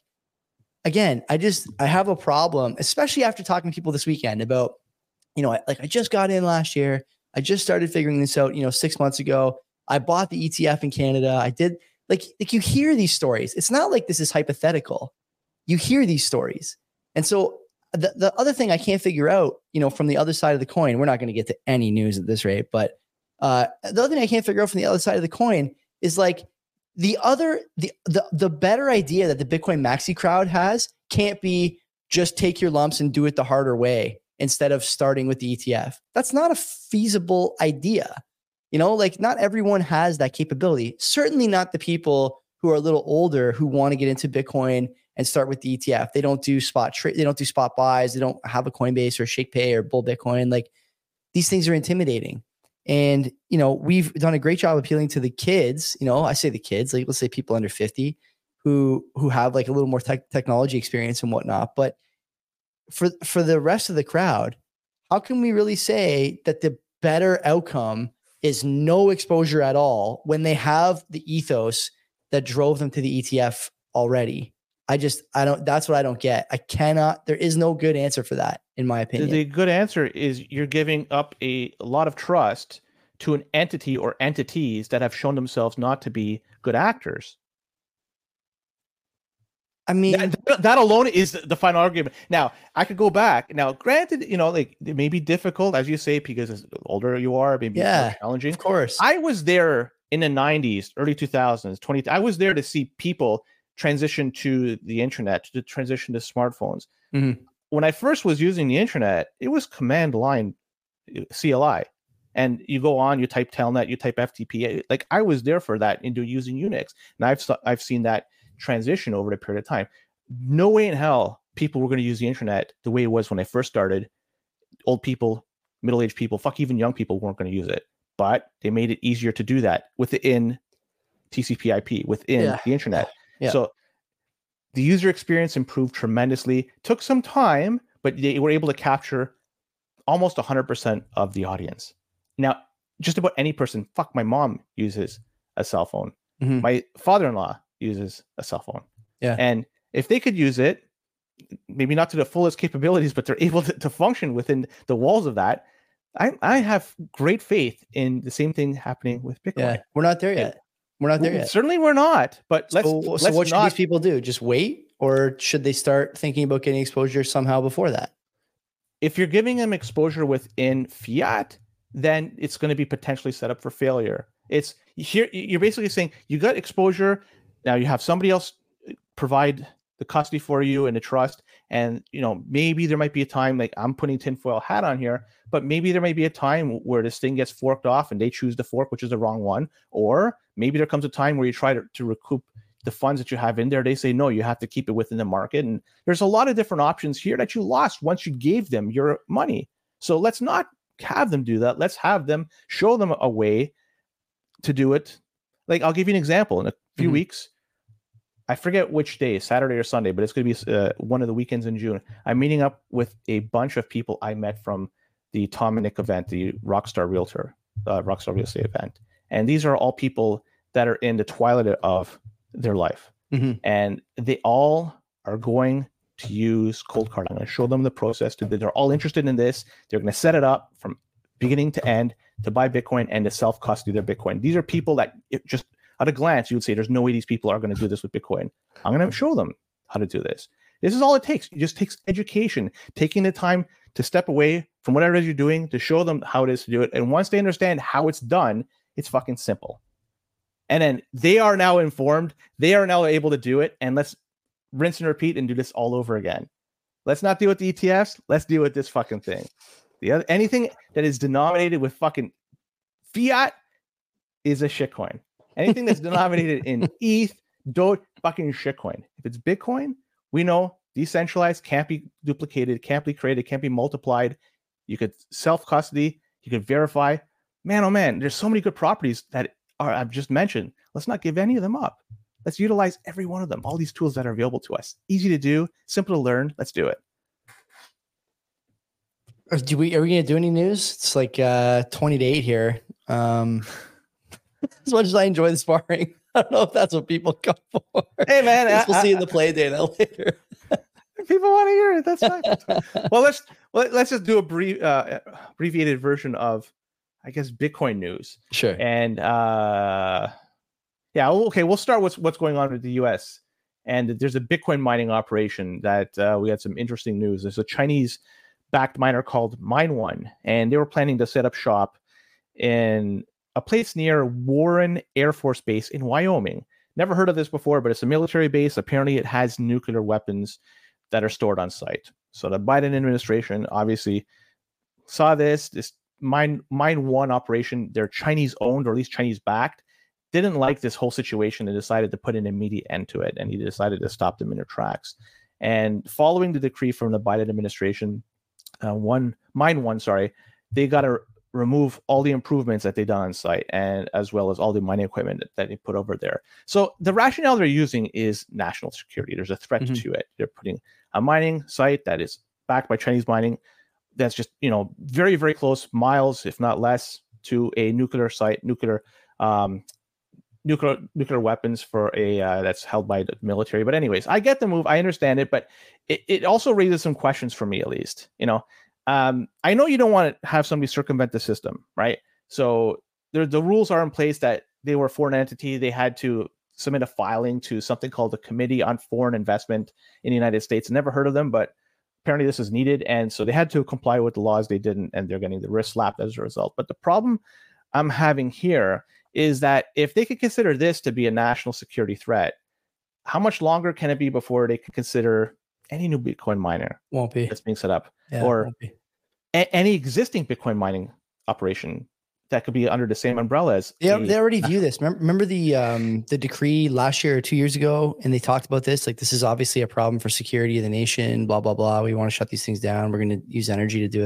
Again, I just, I have a problem, especially after talking to people this weekend about, you know, like I just got in last year. I just started figuring this out, you know, six months ago. I bought the E T F in Canada. I did like, like you hear these stories. It's not like this is hypothetical. You hear these stories. And so the, the other thing I can't figure out, you know, from the other side of the coin, we're not going to get to any news at this rate, but uh, the other thing I can't figure out from the other side of the coin is like, The other, the, the the better idea that the Bitcoin maxi crowd has can't be just take your lumps and do it the harder way instead of starting with the E T F. That's not a feasible idea. You know, like not everyone has that capability. Certainly not the people who are a little older who want to get into Bitcoin and start with the E T F. They don't do spot trade. They don't do spot buys. They don't have a Coinbase or ShakePay or Bull Bitcoin. Like these things are intimidating. And, you know, we've done a great job appealing to the kids, you know, I say the kids, like let's say people under fifty who, who have like a little more tech technology experience and whatnot. But for, for the rest of the crowd, how can we really say that the better outcome is no exposure at all when they have the ethos that drove them to the E T F already? I just, I don't, that's what I don't get. I cannot, there is no good answer for that, in my opinion. The good answer is you're giving up a, a lot of trust to an entity or entities that have shown themselves not to be good actors. I mean, that, that alone is the, the final argument. Now, I could go back. Now, granted, you know, like it may be difficult, as you say, because as older you are, maybe yeah, more challenging. Of course. I was there in the nineties, early two thousands, twenty. I was there to see people transition to the internet, to transition to smartphones. Mm-hmm. When I first was using the internet, it was command line C L I. And you go on, you type telnet, you type F T P. Like I was there for that into using Unix. And I've I've seen that transition over a period of time. No way in hell people were going to use the internet the way it was when I first started old people, middle-aged people, fuck even young people weren't going to use it. But they made it easier to do that within T C P I P, within Yeah. the internet. Yeah. So the user experience improved tremendously. Took some time, but they were able to capture almost one hundred percent of the audience. Now, just about any person, fuck, my mom uses a cell phone. Mm-hmm. My father-in-law uses a cell phone. Yeah. And if they could use it, maybe not to the fullest capabilities, but they're able to, to function within the walls of that, I, I have great faith in the same thing happening with Bitcoin. Yeah. We're not there yet. We're not there Well, yet. Certainly we're not, but let's, so, let's so what should not, these people do? Just wait, or should they start thinking about getting exposure somehow before that? if you're giving them exposure within fiat, then it's going to be potentially set up for failure. It's here. You're basically saying you got exposure. Now you have somebody else provide the custody for you and the trust. And, you know, maybe there might be a time, like I'm putting tinfoil hat on here, but maybe there might be a time where this thing gets forked off and they choose to fork, which is the wrong one. Or maybe there comes a time where you try to, to recoup the funds that you have in there. They say, no, you have to keep it within the market. And there's a lot of different options here that you lost once you gave them your money. So let's not have them do that. Let's have them show them a way to do it. Like, I'll give you an example. In a few mm-hmm. weeks, I forget which day, Saturday or Sunday, but it's going to be uh, one of the weekends in June. I'm meeting up with a bunch of people I met from the Tom and Nick event, the Rockstar Realtor, uh, Rockstar Real Estate event. And these are all people that are in the twilight of their life. Mm-hmm. And they all are going to use Cold Card. I'm going to show them the process. To, they're all interested in this. They're going to set it up from beginning to end to buy Bitcoin and to self-custody their Bitcoin. These are people that it just... at a glance, you would say, there's no way these people are going to do this with Bitcoin. I'm going to show them how to do this. This is all it takes. It just takes education, taking the time to step away from whatever it is you're doing to show them how it is to do it. And once they understand how it's done, it's fucking simple. And then they are now informed. They are now able to do it. And let's rinse and repeat and do this all over again. Let's not deal with the E T Fs. Let's deal with this fucking thing. The other, anything that is denominated with fucking fiat is a shitcoin. Anything that's denominated in E T H, Doge, fucking shitcoin. If it's Bitcoin, we know decentralized, can't be duplicated, can't be created, can't be multiplied. You could self-custody, you could verify. Man, oh man, there's so many good properties that are I've just mentioned. Let's not give any of them up. Let's utilize every one of them. All these tools that are available to us. Easy to do, simple to learn. Let's do it. Do we are we gonna do any news? It's like uh, twenty to eight here. Um As much as I enjoy the sparring, I don't know if that's what people come for. Hey, man, I, we'll I, see in the play data later. People want to hear it. That's fine. That's fine. Well, let's well, let's just do a brief, uh, abbreviated version of, I guess, Bitcoin news. Sure. And uh, yeah, okay, we'll start with what's going on with the U S. And there's a Bitcoin mining operation that uh, we had some interesting news. There's a Chinese-backed miner called MineOne, and they were planning to set up shop in a place near Warren Air Force Base in Wyoming. Never heard of this before, but it's a military base. Apparently, it has nuclear weapons that are stored on site. So the Biden administration obviously saw this, this Mine, MineOne operation. They're Chinese-owned, or at least Chinese-backed. Didn't like this whole situation and decided to put an immediate end to it, and he decided to stop them in their tracks. And following the decree from the Biden administration, uh, one MineOne, sorry, they got a remove all the improvements that they done on site, and as well as all the mining equipment that, that they put over there. So the rationale they're using is national security. There's a threat mm-hmm. to it. They're putting a mining site that is backed by Chinese mining that's just, you know, very, very close, miles, if not less, to a nuclear site, nuclear um, nuclear nuclear weapons for a uh, that's held by the military. But anyways, I get the move. I understand it, but it, it also raises some questions for me, at least, you know. Um, I know you don't want to have somebody circumvent the system, right? So there, the rules are in place that they were a foreign entity. They had to submit a filing to something called the Committee on Foreign Investment in the United States. Never heard of them, but apparently this is needed. And so they had to comply with the laws. They didn't, and they're getting the wrist slapped as a result. But the problem I'm having here is that if they could consider this to be a national security threat, how much longer can it be before they can consider any new Bitcoin miner won't be that's being set up, yeah, or won't be. A- any existing Bitcoin mining operation that could be under the same umbrella as yeah, a, they already view this. Remember, remember the um, the decree last year or two years ago, and they talked about this. Like, this is obviously a problem for security of the nation. Blah blah blah. We want to shut these things down. We're going to use energy to do it.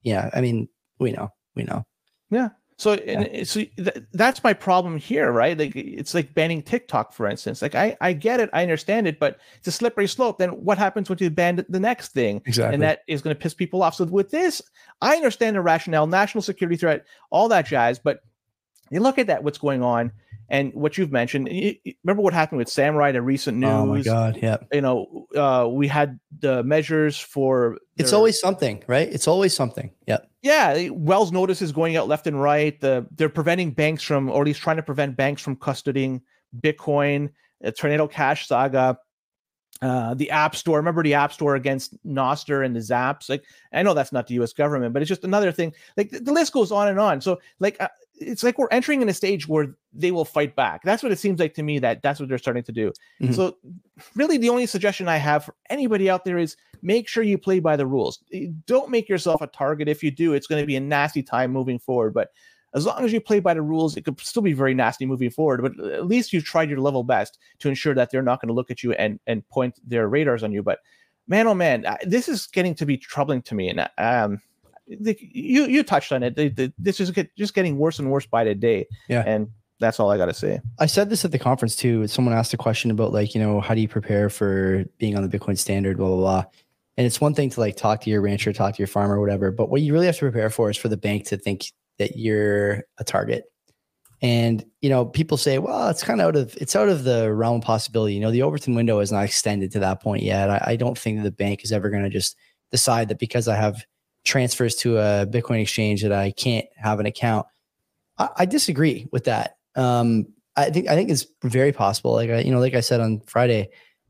yeah, I mean, we know, we know. Yeah. So, and so th- that's my problem here, right? Like, it's like banning TikTok, for instance. Like, I, I get it, I understand it, but it's a slippery slope. Then what happens when you ban the next thing? Exactly. And that is going to piss people off. So with this, I understand the rationale, national security threat, all that jazz. But you look at that, what's going on, and what you've mentioned. You, you remember what happened with Samurai, the recent news? Oh my God, yeah. You know, uh, we had the measures for. It's their, always something, right? It's always something. Yeah. Yeah, Wells notices going out left and right. The they're preventing banks from, or at least trying to prevent banks from custodying Bitcoin. A Tornado Cash saga, uh, the App Store. Remember the App Store against Nostr and the Zaps? Like, I know that's not the U S government, but it's just another thing. Like, the, the list goes on and on. So, like, uh, it's like we're entering in a stage where they will fight back. That's what it seems like to me. That that's what they're starting to do. Mm-hmm. So, really, the only suggestion I have for anybody out there is make sure you play by the rules. Don't make yourself a target. If you do, it's going to be a nasty time moving forward. But as long as you play by the rules, it could still be very nasty moving forward. But at least you've tried your level best to ensure that they're not going to look at you and, and point their radars on you. But man, oh man, this is getting to be troubling to me. And um, the, you you touched on it. The, the, this is get, just getting worse and worse by the day. Yeah. And that's all I got to say. I said this at the conference too. Someone asked a question about, like, you know, how do you prepare for being on the Bitcoin standard, blah, blah, blah. And it's one thing to like talk to your rancher, talk to your farmer, whatever. But what you really have to prepare for is for the bank to think that you're a target. And, you know, people say, well, it's kind of out of, it's out of the realm of possibility. You know, the Overton window is not extended to that point yet. I, I don't think that the bank is ever going to just decide that because I have transfers to a Bitcoin exchange that I can't have an account. I, I disagree with that. Um, I think, I think it's very possible. Like, I, you know, like I said on Friday,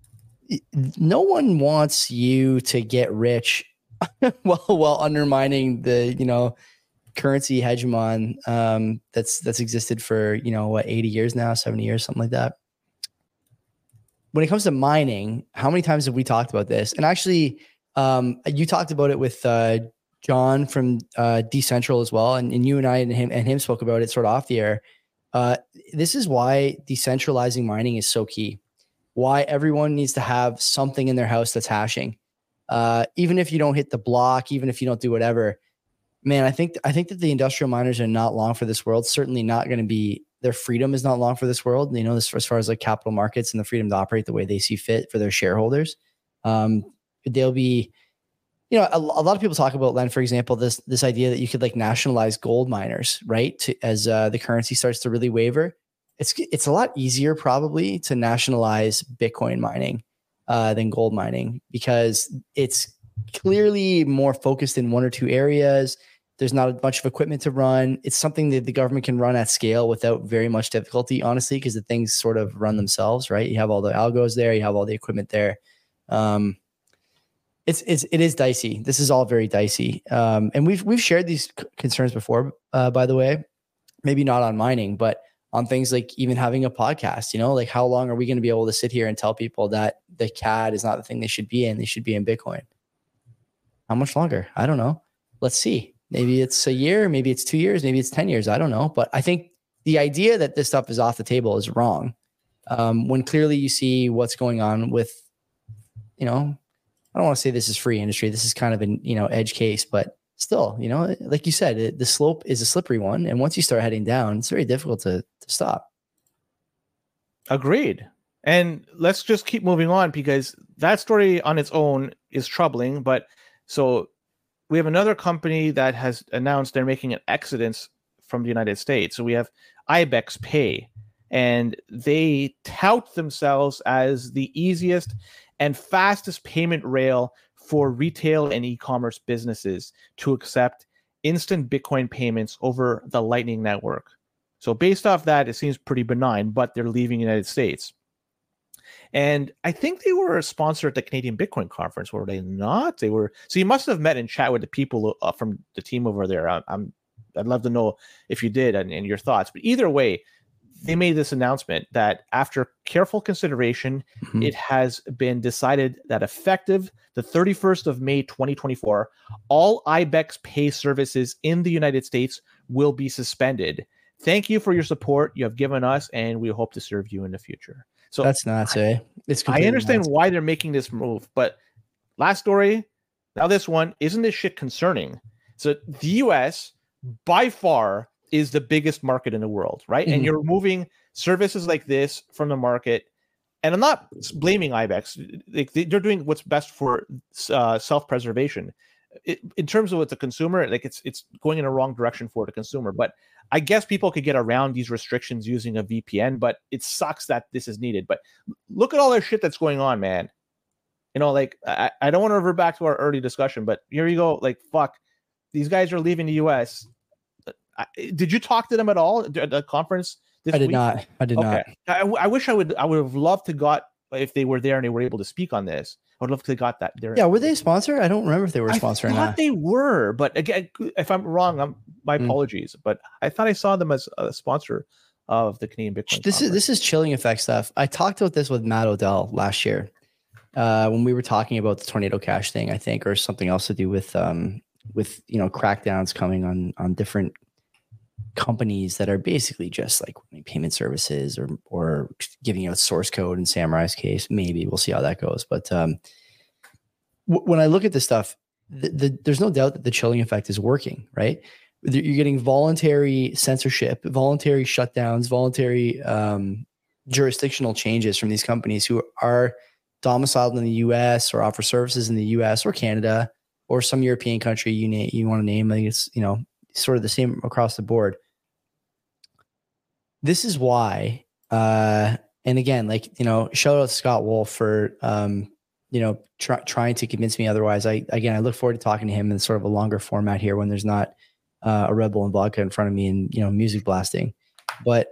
no one wants you to get rich while, while undermining the, you know, currency hegemon um, that's that's existed for, you know, what, eighty years now, seventy years, something like that. When it comes to mining, how many times have we talked about this? And actually, um, you talked about it with uh, John from uh, Decentral as well, and, and you and I and him and him spoke about it sort of off the air. Uh, this is why decentralizing mining is so key. Why everyone needs to have something in their house that's hashing, uh, even if you don't hit the block, even if you don't do whatever. Man, I think I think that the industrial miners are not long for this world. Certainly not going to be, their freedom is not long for this world. You know, this, as far as like capital markets and the freedom to operate the way they see fit for their shareholders. Um, they'll be, you know, a, a lot of people talk about, Len, for example, this this idea that you could like nationalize gold miners, right? To, as uh, the currency starts to really waver. It's it's a lot easier probably to nationalize Bitcoin mining uh, than gold mining, because it's clearly more focused in one or two areas. There's not a bunch of equipment to run. It's something that the government can run at scale without very much difficulty, honestly, because the things sort of run themselves, right? You have all the algos there, you have all the equipment there. Um, it's it's it is dicey. This is all very dicey, um, and we've we've shared these c- concerns before. Uh, by the way, maybe not on mining, but on things like even having a podcast. You know, like how long are we going to be able to sit here and tell people that the C A D is not the thing they should be in? They should be in Bitcoin. How much longer? I don't know. Let's see. Maybe it's a year, maybe it's two years, maybe it's ten years. I don't know. But I think the idea that this stuff is off the table is wrong. Um, when clearly you see what's going on with, you know, I don't want to say this is free industry. This is kind of an, you know, edge case, but still, you know, like you said, it, the slope is a slippery one. And once you start heading down, it's very difficult to, to stop. Agreed. And let's just keep moving on, because that story on its own is troubling. But so we have another company that has announced they're making an exodus from the United States. So we have Ibex Pay, and they tout themselves as the easiest and fastest payment rail for retail and e-commerce businesses to accept instant Bitcoin payments over the Lightning Network. So based off that, it seems pretty benign, but they're leaving the United States. And I think they were a sponsor at the Canadian Bitcoin conference, were they not? They were. So you must have met and chat with the people uh, from the team over there. I, I'm, I'd love to know if you did and, and your thoughts. But either way, they made this announcement that after careful consideration, mm-hmm. it has been decided that effective the thirty-first of May, twenty twenty-four, all Ibex Pay services in the United States will be suspended. Thank you for your support you have given us, and we hope to serve you in the future. So that's nuts, eh? It's I understand nuts. why they're making this move, but last story, now this one, isn't this shit concerning? So the U S by far is the biggest market in the world, right? Mm-hmm. And you're removing services like this from the market. And I'm not blaming Ibex. Like, they're doing what's best for uh, self-preservation. It, in terms of what the consumer, like it's it's going in a wrong direction for the consumer. But I guess people could get around these restrictions using a V P N, but it sucks that this is needed. But look at all the shit that's going on, man. You know, like, I, I don't want to revert back to our early discussion, but here you go. Like, fuck, these guys are leaving the U S. I, did you talk to them at all at the conference this I did week? not. I did okay. not. I, I wish I would. I would have loved to got if they were there and they were able to speak on this. I would love to have got that there. Yeah, were they a sponsor? I don't remember if they were a sponsor I or thought not. They were, but again, if I'm wrong, I'm, my apologies. Mm. But I thought I saw them as a sponsor of the Canadian Bitcoin. This conference. is this is chilling effect stuff. I talked about this with Matt Odell last year uh, when we were talking about the Tornado Cash thing, I think, or something else to do with um, with you know crackdowns coming on on different companies that are basically just like payment services or or giving out source code in Samurai's case. Maybe we'll see how that goes. But um, w- when I look at this stuff, the, the, there's no doubt that the chilling effect is working, right? You're getting voluntary censorship, voluntary shutdowns, voluntary um, jurisdictional changes from these companies who are domiciled in the U S or offer services in the U S or Canada or some European country you name, you want to name. I think it's, you know, sort of the same across the board. This is why, uh, and again, like, you know, shout out to Scott Wolf for, um, you know, try, trying to convince me otherwise. I, again, I look forward to talking to him in sort of a longer format here when there's not uh, a Red Bull and vodka in front of me and, you know, music blasting. But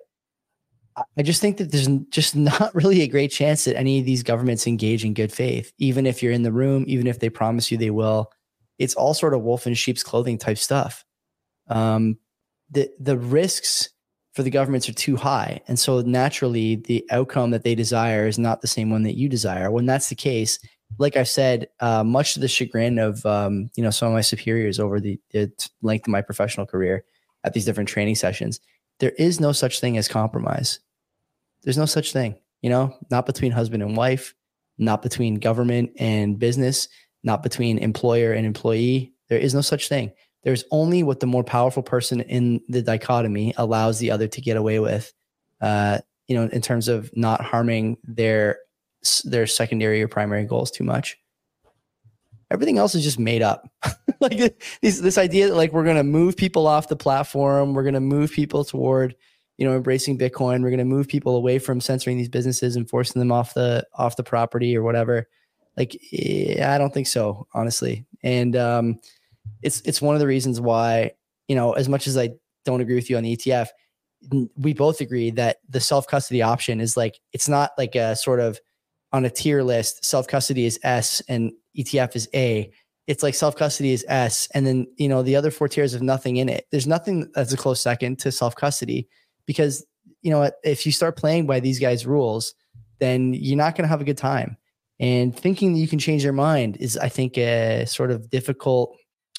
I just think that there's just not really a great chance that any of these governments engage in good faith, even if you're in the room, even if they promise you they will. It's all sort of wolf in sheep's clothing type stuff. Um, the the risks for the governments are too high. And so naturally the outcome that they desire is not the same one that you desire. When that's the case, like I said, uh, much to the chagrin of, um, you know, some of my superiors over the, the length of my professional career at these different training sessions, there is no such thing as compromise. There's no such thing, you know, not between husband and wife, not between government and business, not between employer and employee. There is no such thing. There's only what the more powerful person in the dichotomy allows the other to get away with, uh, you know, in terms of not harming their their secondary or primary goals too much. Everything else is just made up. Like this, this idea that like we're going to move people off the platform, we're going to move people toward, you know, embracing Bitcoin, we're going to move people away from censoring these businesses and forcing them off the off the property or whatever. Like, I don't think so, honestly. And um, it's it's one of the reasons why, you know, as much as I don't agree with you on the E T F, we both agree that the self-custody option is like, it's not like a sort of on a tier list, self-custody is S and E T F is A. It's like self-custody is S. And then, you know, the other four tiers have nothing in it. There's nothing that's a close second to self-custody because, you know, if you start playing by these guys' rules, then you're not going to have a good time. And thinking that you can change their mind is, I think, a sort of difficult.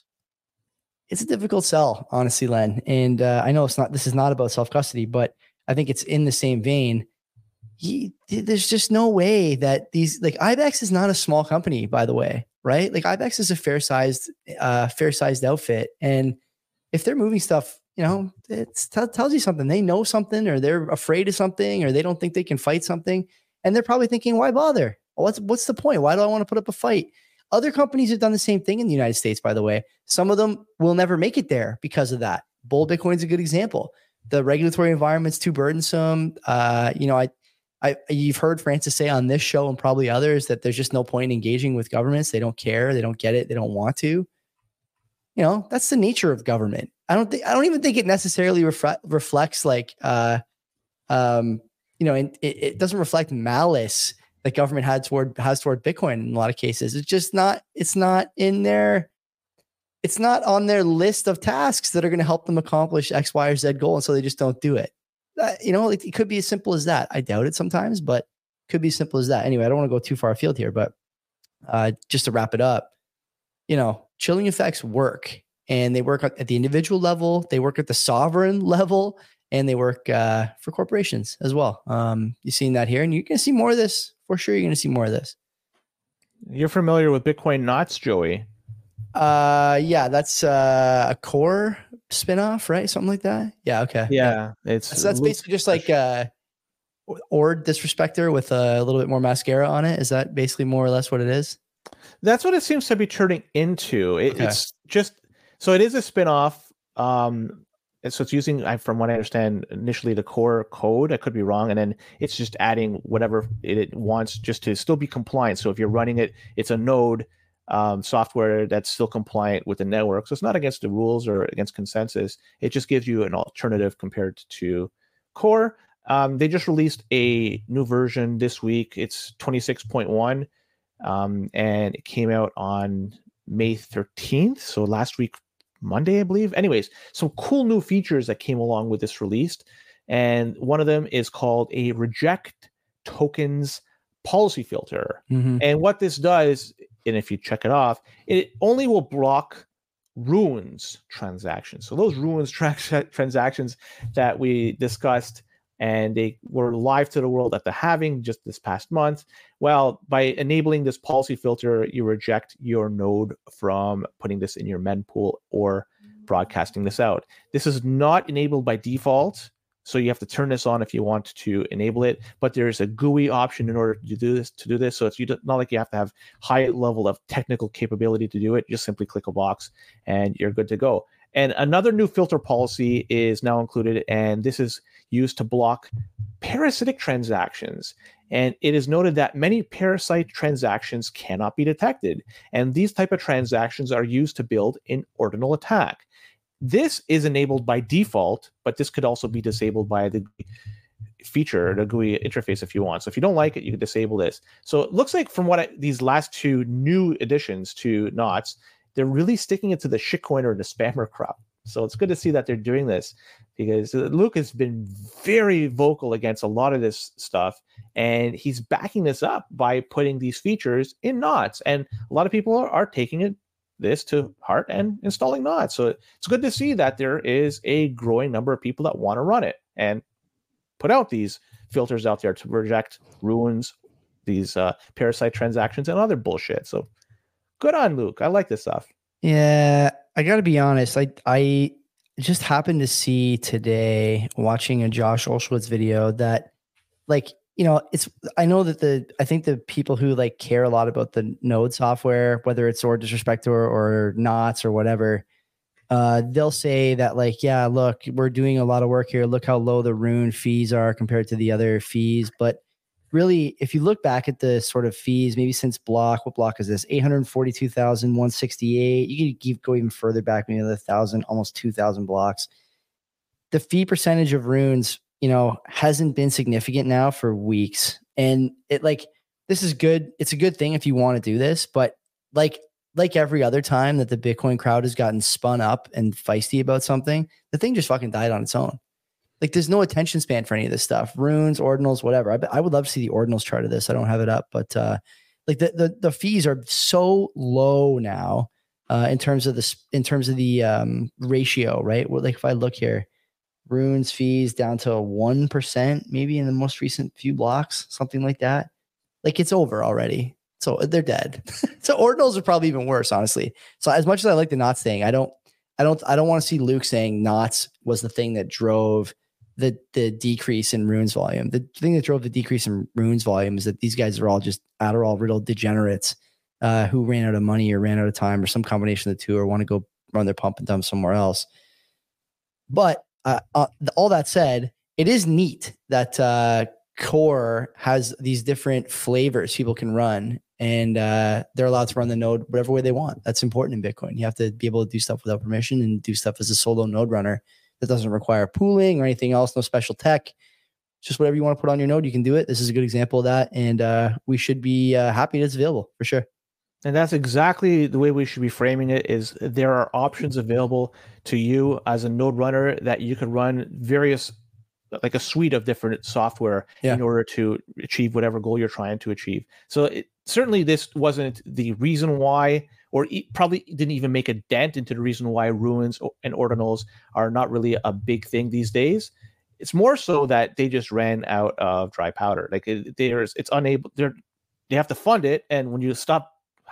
It's a difficult sell, honestly, Len. And uh, I know it's not, this is not about self-custody, but I think it's in the same vein. He, there's just no way that these, like Ibex is not a small company, by the way, right? Like Ibex is a fair sized, uh, fair sized outfit. And if they're moving stuff, you know, it t- tells you something. They know something, or they're afraid of something, or they don't think they can fight something. And they're probably thinking, why bother? What's, what's the point? Why do I want to put up a fight? Other companies have done the same thing in the United States, by the way. Some of them will never make it there because of that. Bull Bitcoin's a good example. The regulatory environment's too burdensome. Uh, you know, I, I, you've heard Francis say on this show and probably others that there's just no point in engaging with governments. They don't care. They don't get it. They don't want to. You know, that's the nature of government. I don't think, I don't even think it necessarily refre- reflects like, uh, um, you know, it, it doesn't reflect malice that government had toward has toward Bitcoin in a lot of cases. It's just not, it's not in their, it's not on their list of tasks that are going to help them accomplish X, Y, or Z goal. And so they just don't do it. Uh, you know, it, it could be as simple as that. I doubt it sometimes, but it could be as simple as that. Anyway, I don't want to go too far afield here, but uh, just to wrap it up, you know, chilling effects work, and they work at the individual level. They work at the sovereign level, and they work uh, for corporations as well. Um, you've seen that here, and you're going to see more of this. For sure, you're going to see more of this. You're familiar with Bitcoin knots, Joey? Uh, yeah, that's uh, a core spinoff, right? Something like that. Yeah. Okay. Yeah, yeah. It's so that's basically just like uh, Ord Disrespecter with a little bit more mascara on it. Is that basically more or less what it is? That's what it seems to be turning into. It, okay. It's just so it is a spinoff. Um, so it's using, from what I understand, initially the core code. I could be wrong, and then it's just adding whatever it wants just to still be compliant. So if you're running it, it's a node um, software that's still compliant with the network. So it's not against the rules or against consensus. It just gives you an alternative compared to core. Um, they just released a new version this week. It's twenty-six point one. Um, and it came out on May thirteenth. So last week, Monday, I believe. Anyways, some cool new features that came along with this release. And one of them is called a reject tokens policy filter. Mm-hmm. And what this does, and if you check it off, it only will block runes transactions. So those runes tra- transactions that we discussed, and they were live to the world at the halving just this past month. Well, by enabling this policy filter, you reject your node from putting this in your mempool or broadcasting this out. This is not enabled by default, so you have to turn this on if you want to enable it. But there's a G U I option in order to do this. To do this, so it's not like you have to have high level of technical capability to do it. Just simply click a box, and you're good to go. And another new filter policy is now included, and this is used to block parasitic transactions. And it is noted that many parasite transactions cannot be detected. And these type of transactions are used to build an ordinal attack. This is enabled by default, but this could also be disabled by the feature, the G U I interface if you want. So if you don't like it, you can disable this. So it looks like from what I, these last two new additions to Knots, they're really sticking it to the shitcoin or the spammer crop. So it's good to see that they're doing this, because Luke has been very vocal against a lot of this stuff, and he's backing this up by putting these features in Knots. And a lot of people are, are taking it this to heart and installing Knots. So it's good to see that there is a growing number of people that want to run it and put out these filters out there to reject ruins, these uh, parasite transactions, and other bullshit. So good on Luke. I like this stuff. Yeah, I got to be honest. I I just happened to see today, watching a Josh Olszewicz video, that, like, you know, it's, I know that the, I think the people who like care a lot about the node software, whether it's Ord Disrespecter or, or Knots or whatever, uh, they'll say that, like, yeah, look, we're doing a lot of work here. Look how low the rune fees are compared to the other fees. But really, if you look back at the sort of fees, maybe since block, what block is this? eight hundred forty-two thousand one hundred sixty-eight. You can keep, go even further back, maybe another thousand, almost two thousand blocks. The fee percentage of runes, you know, hasn't been significant now for weeks. And it, like, this is good. It's a good thing if you want to do this, but like, like every other time that the Bitcoin crowd has gotten spun up and feisty about something, the thing just fucking died on its own. Like, there's no attention span for any of this stuff. Runes, ordinals, whatever. I, I would love to see the ordinals chart of this. I don't have it up, but uh, like the, the the fees are so low now uh, in terms of the in terms of the um, ratio, right? Well, like if I look here, runes fees down to one percent, maybe in the most recent few blocks, something like that. Like, it's over already. So they're dead. So ordinals are probably even worse, honestly. So as much as I like the Knots thing, I don't, I don't, I don't want to see Luke saying Knots was the thing that drove the the decrease in runes volume. The thing that drove the decrease in runes volume is that these guys are all just Adderall riddled degenerates uh, who ran out of money or ran out of time or some combination of the two, or want to go run their pump and dump somewhere else. But uh, uh, all that said, it is neat that uh, Core has these different flavors people can run, and uh, they're allowed to run the node whatever way they want. That's important in Bitcoin. You have to be able to do stuff without permission and do stuff as a solo node runner that doesn't require pooling or anything else, no special tech. Just whatever you want to put on your node, you can do it. This is a good example of that, and uh, we should be uh, happy that it's available for sure. And that's exactly the way we should be framing it, is there are options available to you as a node runner that you can run various, like a suite of different software yeah. in order to achieve whatever goal you're trying to achieve. So it, certainly this wasn't the reason why, or it probably didn't even make a dent into the reason why ruins and ordinals are not really a big thing these days. It's more so that they just ran out of dry powder. Like it, there's, it's unable, they're, they have to fund it. And when you stop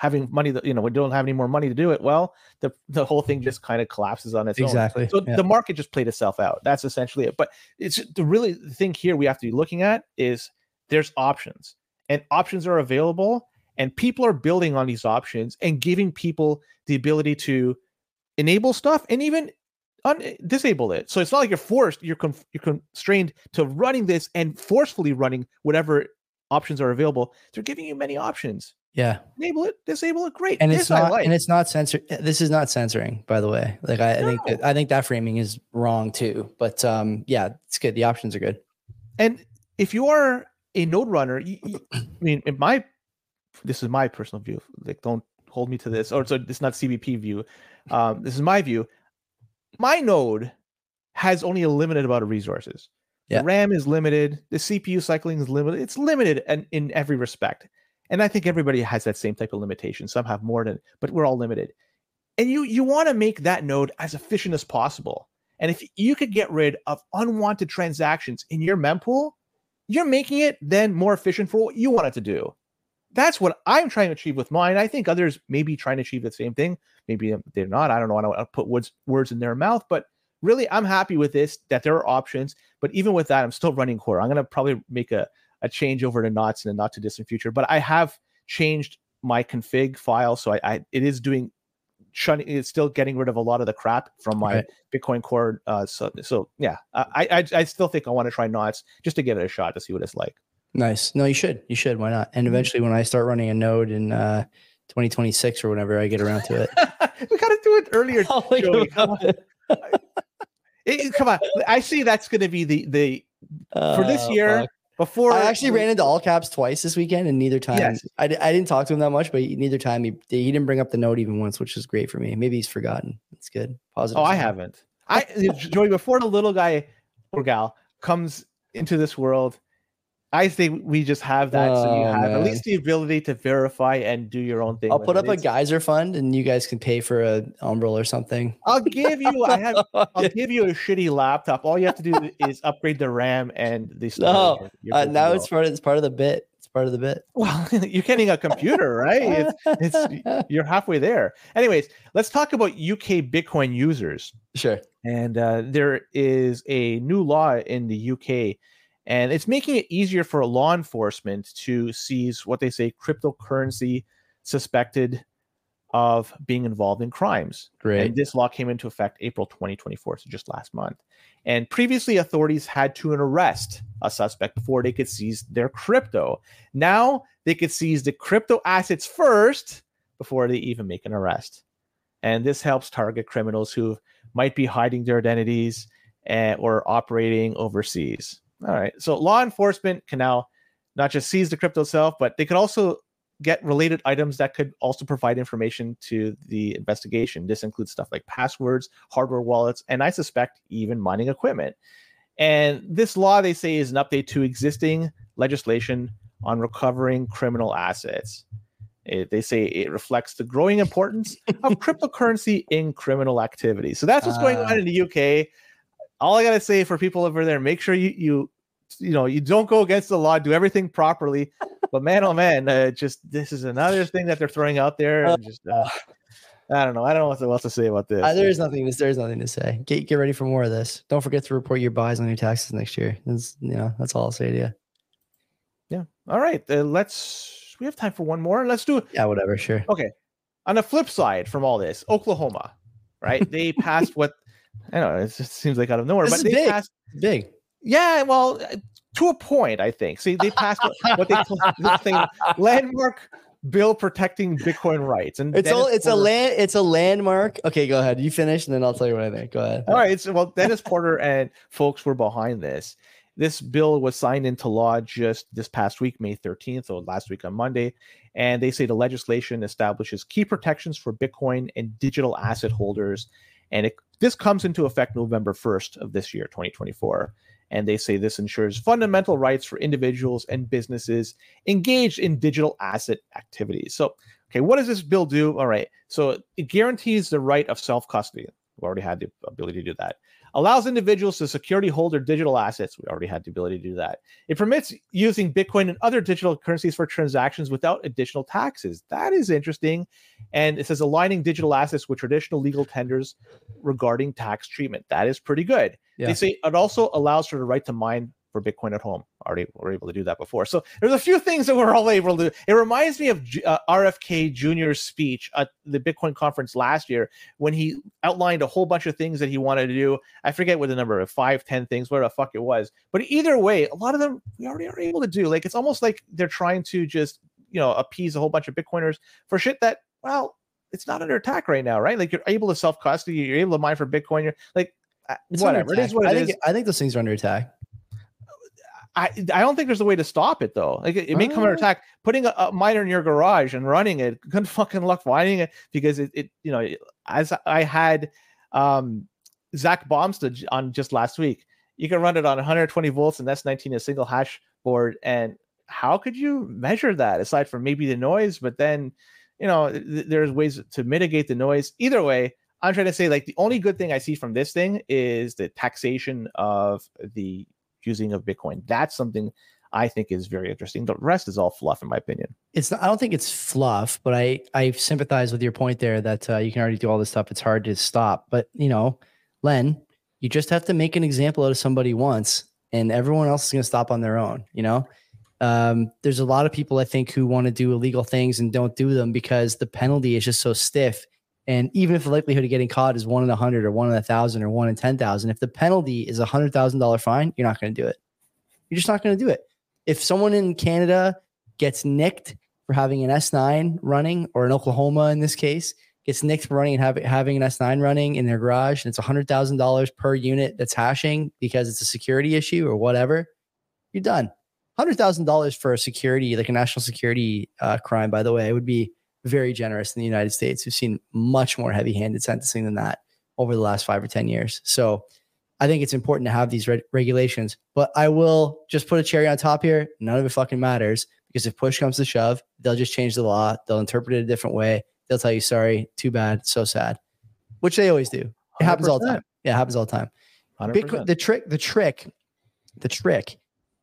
having money that, you know, we don't have any more money to do it, well, the the whole thing just kind of collapses on its Exactly. own. So yeah. the market just played itself out. That's essentially it. But it's the really the thing here we have to be looking at is there's options, and options are available, and people are building on these options and giving people the ability to enable stuff and even un- disable it. So it's not like you're forced, you're con- you're constrained to running this and forcefully running whatever options are available. They're giving you many options. Yeah. Enable it, disable it, great. And this it's not, I like. and it's not censor. This is not censoring, by the way. Like I, No. I think that I think that framing is wrong too. But um, yeah, it's good. The options are good. And if you are a node runner, you, you, I mean, in my, this is my personal view. Like, don't hold me to this, or so it's not C B P view. Um, this is my view. My node has only a limited amount of resources. Yeah. The RAM is limited. The C P U cycling is limited. It's limited in, in every respect. And I think everybody has that same type of limitation. Some have more than, but we're all limited. And you you want to make that node as efficient as possible. And if you could get rid of unwanted transactions in your mempool, you're making it then more efficient for what you want it to do. That's what I'm trying to achieve with mine. I think others may be trying to achieve the same thing. Maybe they're not. I don't know. I don't want to put words, words in their mouth, but really I'm happy with this, that there are options. But even with that, I'm still running Core. I'm going to probably make a a change over to Knots in the not too distant future, but I have changed my config file. So I, I it is doing shunning, it's still getting rid of a lot of the crap from my right. Bitcoin Core. Uh, so, so yeah, I, I, I still think I want to try Knots just to give it a shot to see what it's like. Nice. No, you should, you should, why not? And eventually when I start running a node in uh, twenty twenty-six or whenever I get around to it, we got to do it earlier. Joey, come on. It, come on. I see that's going to be the, the, uh, for this year, fuck. Before I actually ran into all caps twice this weekend, and neither time yes. I, I didn't talk to him that much, but neither time he he didn't bring up the note even once, which is great for me. Maybe he's forgotten. It's good. Positive. Oh, I haven't. I Joey, before the little guy or gal comes into this world, I think we just have that, oh, so you have man. at least the ability to verify and do your own thing. I'll put it. up It's, a geyser fund, and you guys can pay for a Umbrel or something. I'll give you. I have. I'll give you a shitty laptop. All you have to do is upgrade the RAM and the storage. No, uh, now it's part of it's part of the bit. It's part of the bit. Well, you're getting a computer, right? It's, it's you're halfway there. Anyways, let's talk about U K Bitcoin users. Sure. And uh, there is a new law in the U K. And it's making it easier for law enforcement to seize what they say cryptocurrency suspected of being involved in crimes. Great. And this law came into effect April twenty twenty-four, so just last month. And previously, authorities had to arrest a suspect before they could seize their crypto. Now they could seize the crypto assets first before they even make an arrest. And this helps target criminals who might be hiding their identities and, or operating overseas. All right. So law enforcement can now not just seize the crypto itself, but they could also get related items that could also provide information to the investigation. This includes stuff like passwords, hardware wallets, and I suspect even mining equipment. And this law, they say, is an update to existing legislation on recovering criminal assets. It, they say it reflects the growing importance of cryptocurrency in criminal activity. So that's what's uh, going on in the U K. All I gotta say for people over there, make sure you you you know you don't go against the law, do everything properly. But man, oh man, uh, just this is another thing that they're throwing out there. And just uh, I don't know, I don't know what else to say about this. Uh, there's nothing. There's nothing to say. Get get ready for more of this. Don't forget to report your buys on your taxes next year. That's you know that's all I'll say to you. Yeah. All right. Uh, let's. We have time for one more. Let's do it. Yeah. Whatever. Sure. Okay. On the flip side from all this, Oklahoma, right? They passed what. I don't know. It just seems like out of nowhere, this but they big. passed big. Yeah, well, to a point, I think. See, they passed what, what they call this thing, landmark bill protecting Bitcoin rights, and it's Dennis all, it's Porter, a land it's a landmark. Okay, go ahead. You finish, and then I'll tell you what I think. Go ahead. All right. So, well, Dennis Porter and folks were behind this. This bill was signed into law just this past week, May thirteenth, or last week on Monday. And they say the legislation establishes key protections for Bitcoin and digital asset holders. And it, this comes into effect November first of this year, twenty twenty-four. And they say this ensures fundamental rights for individuals and businesses engaged in digital asset activities. So, okay, what does this bill do? All right. So it guarantees the right of self-custody. We already had the ability to do that. Allows individuals to security hold their digital assets. We already had the ability to do that. It permits using Bitcoin and other digital currencies for transactions without additional taxes. That is interesting. And it says aligning digital assets with traditional legal tenders regarding tax treatment. That is pretty good. Yeah. They say it also allows for the right to mine for Bitcoin at home. Already were able to do that before. So there's a few things that we're all able to do. It reminds me of uh, R F K Junior's speech at the Bitcoin conference last year when he outlined a whole bunch of things that he wanted to do. I forget what the number of five, ten things, whatever the fuck it was. But either way, a lot of them we already are able to do. Like it's almost like they're trying to just, you know, appease a whole bunch of Bitcoiners for shit that, well, it's not under attack right now, right? Like you're able to self-custody, you're able to mine for Bitcoin. You're like, it's whatever. It is what it I think, is. I think those things are under attack. I, I don't think there's a way to stop it though. Like it, it may come under attack. Putting a, a miner in your garage and running it, good fucking luck finding it because it, it you know, as I had um, Zach Bomstead on just last week, you can run it on one hundred twenty volts and that's nineteen a single hash board. And how could you measure that aside from maybe the noise? But then, you know, th- there's ways to mitigate the noise. Either way, I'm trying to say like the only good thing I see from this thing is the taxation of the using of Bitcoin. That's something I think is very interesting. The rest is all fluff, in my opinion. It's not, I don't think it's fluff, but I I sympathize with your point there that uh, you can already do all this stuff. It's hard to stop. But you know, Len, you just have to make an example out of somebody once, and everyone else is going to stop on their own. You know, um, there's a lot of people I think who want to do illegal things and don't do them because the penalty is just so stiff. And even if the likelihood of getting caught is one in a hundred or one in a thousand or one in ten thousand, if the penalty is a hundred thousand dollar fine, you're not going to do it. You're just not going to do it. If someone in Canada gets nicked for having an S nine running, or in Oklahoma in this case, gets nicked for running and have, having an S nine running in their garage, and it's a hundred thousand dollars per unit that's hashing because it's a security issue or whatever, you're done. Hundred thousand dollars for a security, like a national security uh, crime, by the way, would be very generous in the United States. We've seen much more heavy-handed sentencing than that over the last five or ten years. So I think it's important to have these re- regulations, but I will just put a cherry on top here. None of it fucking matters because if push comes to shove, they'll just change the law. They'll interpret it a different way. They'll tell you, sorry, too bad, so sad, which they always do. It happens all the time. Yeah, it happens all the time. Bitcoin, the trick, the trick, the trick,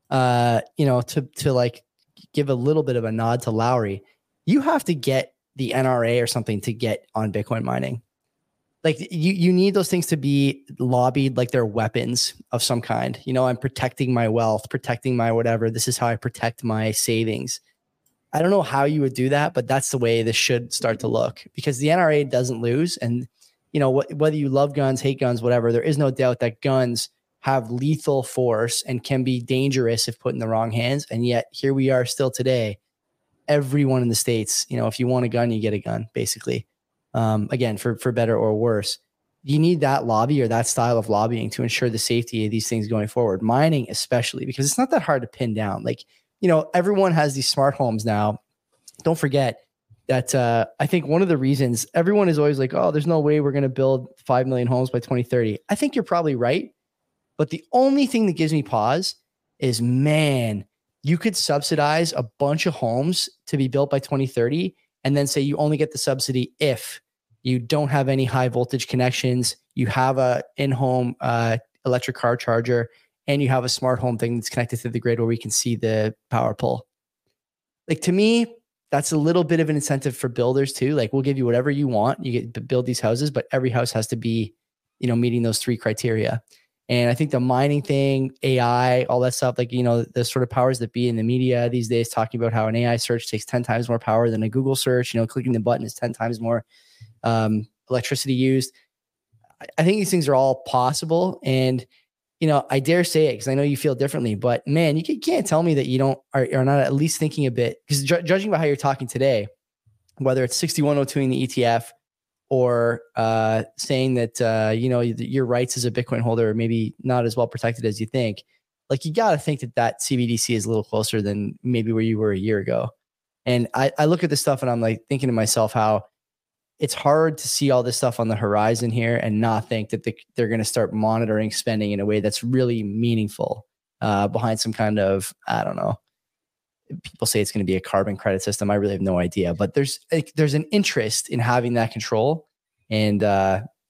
uh, you know, to, to like give a little bit of a nod to Lowry, you have to get the N R A or something to get on Bitcoin mining. Like you, you need those things to be lobbied like they're weapons of some kind. You know, I'm protecting my wealth, protecting my whatever. This is how I protect my savings. I don't know how you would do that, but that's the way this should start to look because the N R A doesn't lose. And, you know, wh- whether you love guns, hate guns, whatever, there is no doubt that guns have lethal force and can be dangerous if put in the wrong hands. And yet here we are still today. Everyone in the States, you know, if you want a gun, you get a gun, basically. Um, again, for, for better or worse, you need that lobby or that style of lobbying to ensure the safety of these things going forward. Mining, especially, because it's not that hard to pin down. Like, you know, everyone has these smart homes now. Don't forget that uh, I think one of the reasons everyone is always like, oh, there's no way we're going to build five million homes by twenty thirty. I think you're probably right. But the only thing that gives me pause is, man, you could subsidize a bunch of homes to be built by twenty thirty and then say you only get the subsidy if you don't have any high voltage connections, you have a in-home uh, electric car charger, and you have a smart home thing that's connected to the grid where we can see the power pull. Like, to me, that's a little bit of an incentive for builders too. Like, we'll give you whatever you want. You get to build these houses, but every house has to be, you know, meeting those three criteria. And I think the mining thing, A I, all that stuff, like, you know, the sort of powers that be in the media these days talking about how an A I search takes ten times more power than a Google search, you know, clicking the button is ten times more um, electricity used. I think these things are all possible. And, you know, I dare say it because I know you feel differently, but man, you can't tell me that you don't are, are not at least thinking a bit, because ju- judging by how you're talking today, whether it's sixty-one oh two in the E T F, or uh, saying that, uh, you know, your rights as a Bitcoin holder are maybe not as well protected as you think. Like, you got to think that that C B D C is a little closer than maybe where you were a year ago. And I, I look at this stuff and I'm like thinking to myself how it's hard to see all this stuff on the horizon here and not think that the, they're going to start monitoring spending in a way that's really meaningful uh, behind some kind of, I don't know. People say it's going to be a carbon credit system. I really have no idea, but there's like, there's an interest in having that control. And uh,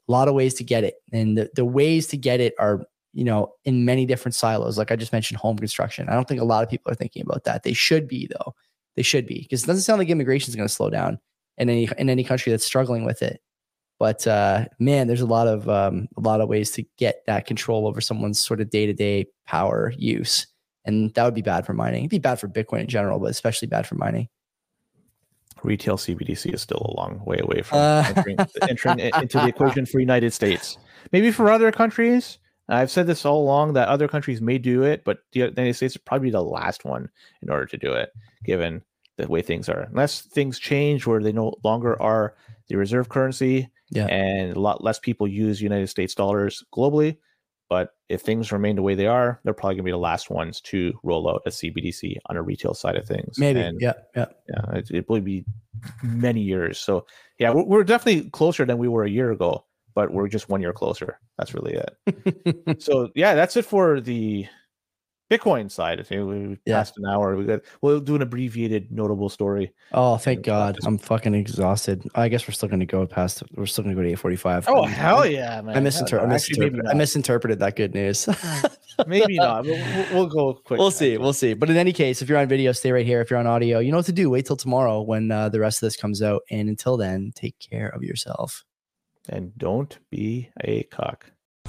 A lot of ways to get it. And the, the ways to get it are, you know, in many different silos. Like I just mentioned, home construction. I don't think a lot of people are thinking about that. They should be, though. They should be, because it doesn't sound like immigration is going to slow down in any in any country that's struggling with it. But uh, man, there's a lot of um, a lot of ways to get that control over someone's sort of day to day power use, and that would be bad for mining. It'd be bad for Bitcoin in general, but especially bad for mining. Retail C B D C is still a long way away from Uh, entering, entering into the equation for United States. Maybe for other countries. I've said this all along that other countries may do it, but the United States would probably be the last one in order to do it, given the way things are. Unless things change where they no longer are the reserve currency, yeah. and a lot less people use United States dollars globally. But if things remain the way they are, they're probably going to be the last ones to roll out a C B D C on a retail side of things. Maybe. And yeah. Yeah. Yeah. It, it will be many years. So yeah, we're, we're definitely closer than we were a year ago, but we're just one year closer. That's really it. So yeah, that's it for the Bitcoin side. I think we Yeah. passed an hour. We got, we'll do an abbreviated notable story. Oh, thank God. I'm fucking exhausted. I guess we're still going to go past, we're still going to go to eight forty-five. Oh, hell yeah, man. I, misinter- I, Actually, misinterpreted, maybe I not. misinterpreted that good news. Maybe not. But we'll, we'll go quick. We'll see. We'll see. But in any case, if you're on video, stay right here. If you're on audio, you know what to do. Wait till tomorrow when uh, the rest of this comes out. And until then, take care of yourself. And don't be a cock.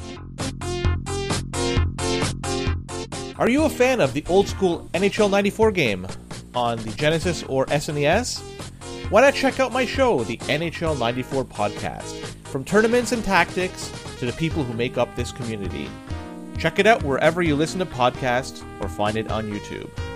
Are you a fan of the old school N H L ninety-four game on the Genesis or S N E S? Why not check out my show, the N H L ninety-four Podcast? From tournaments and tactics to the people who make up this community. Check it out wherever you listen to podcasts or find it on YouTube.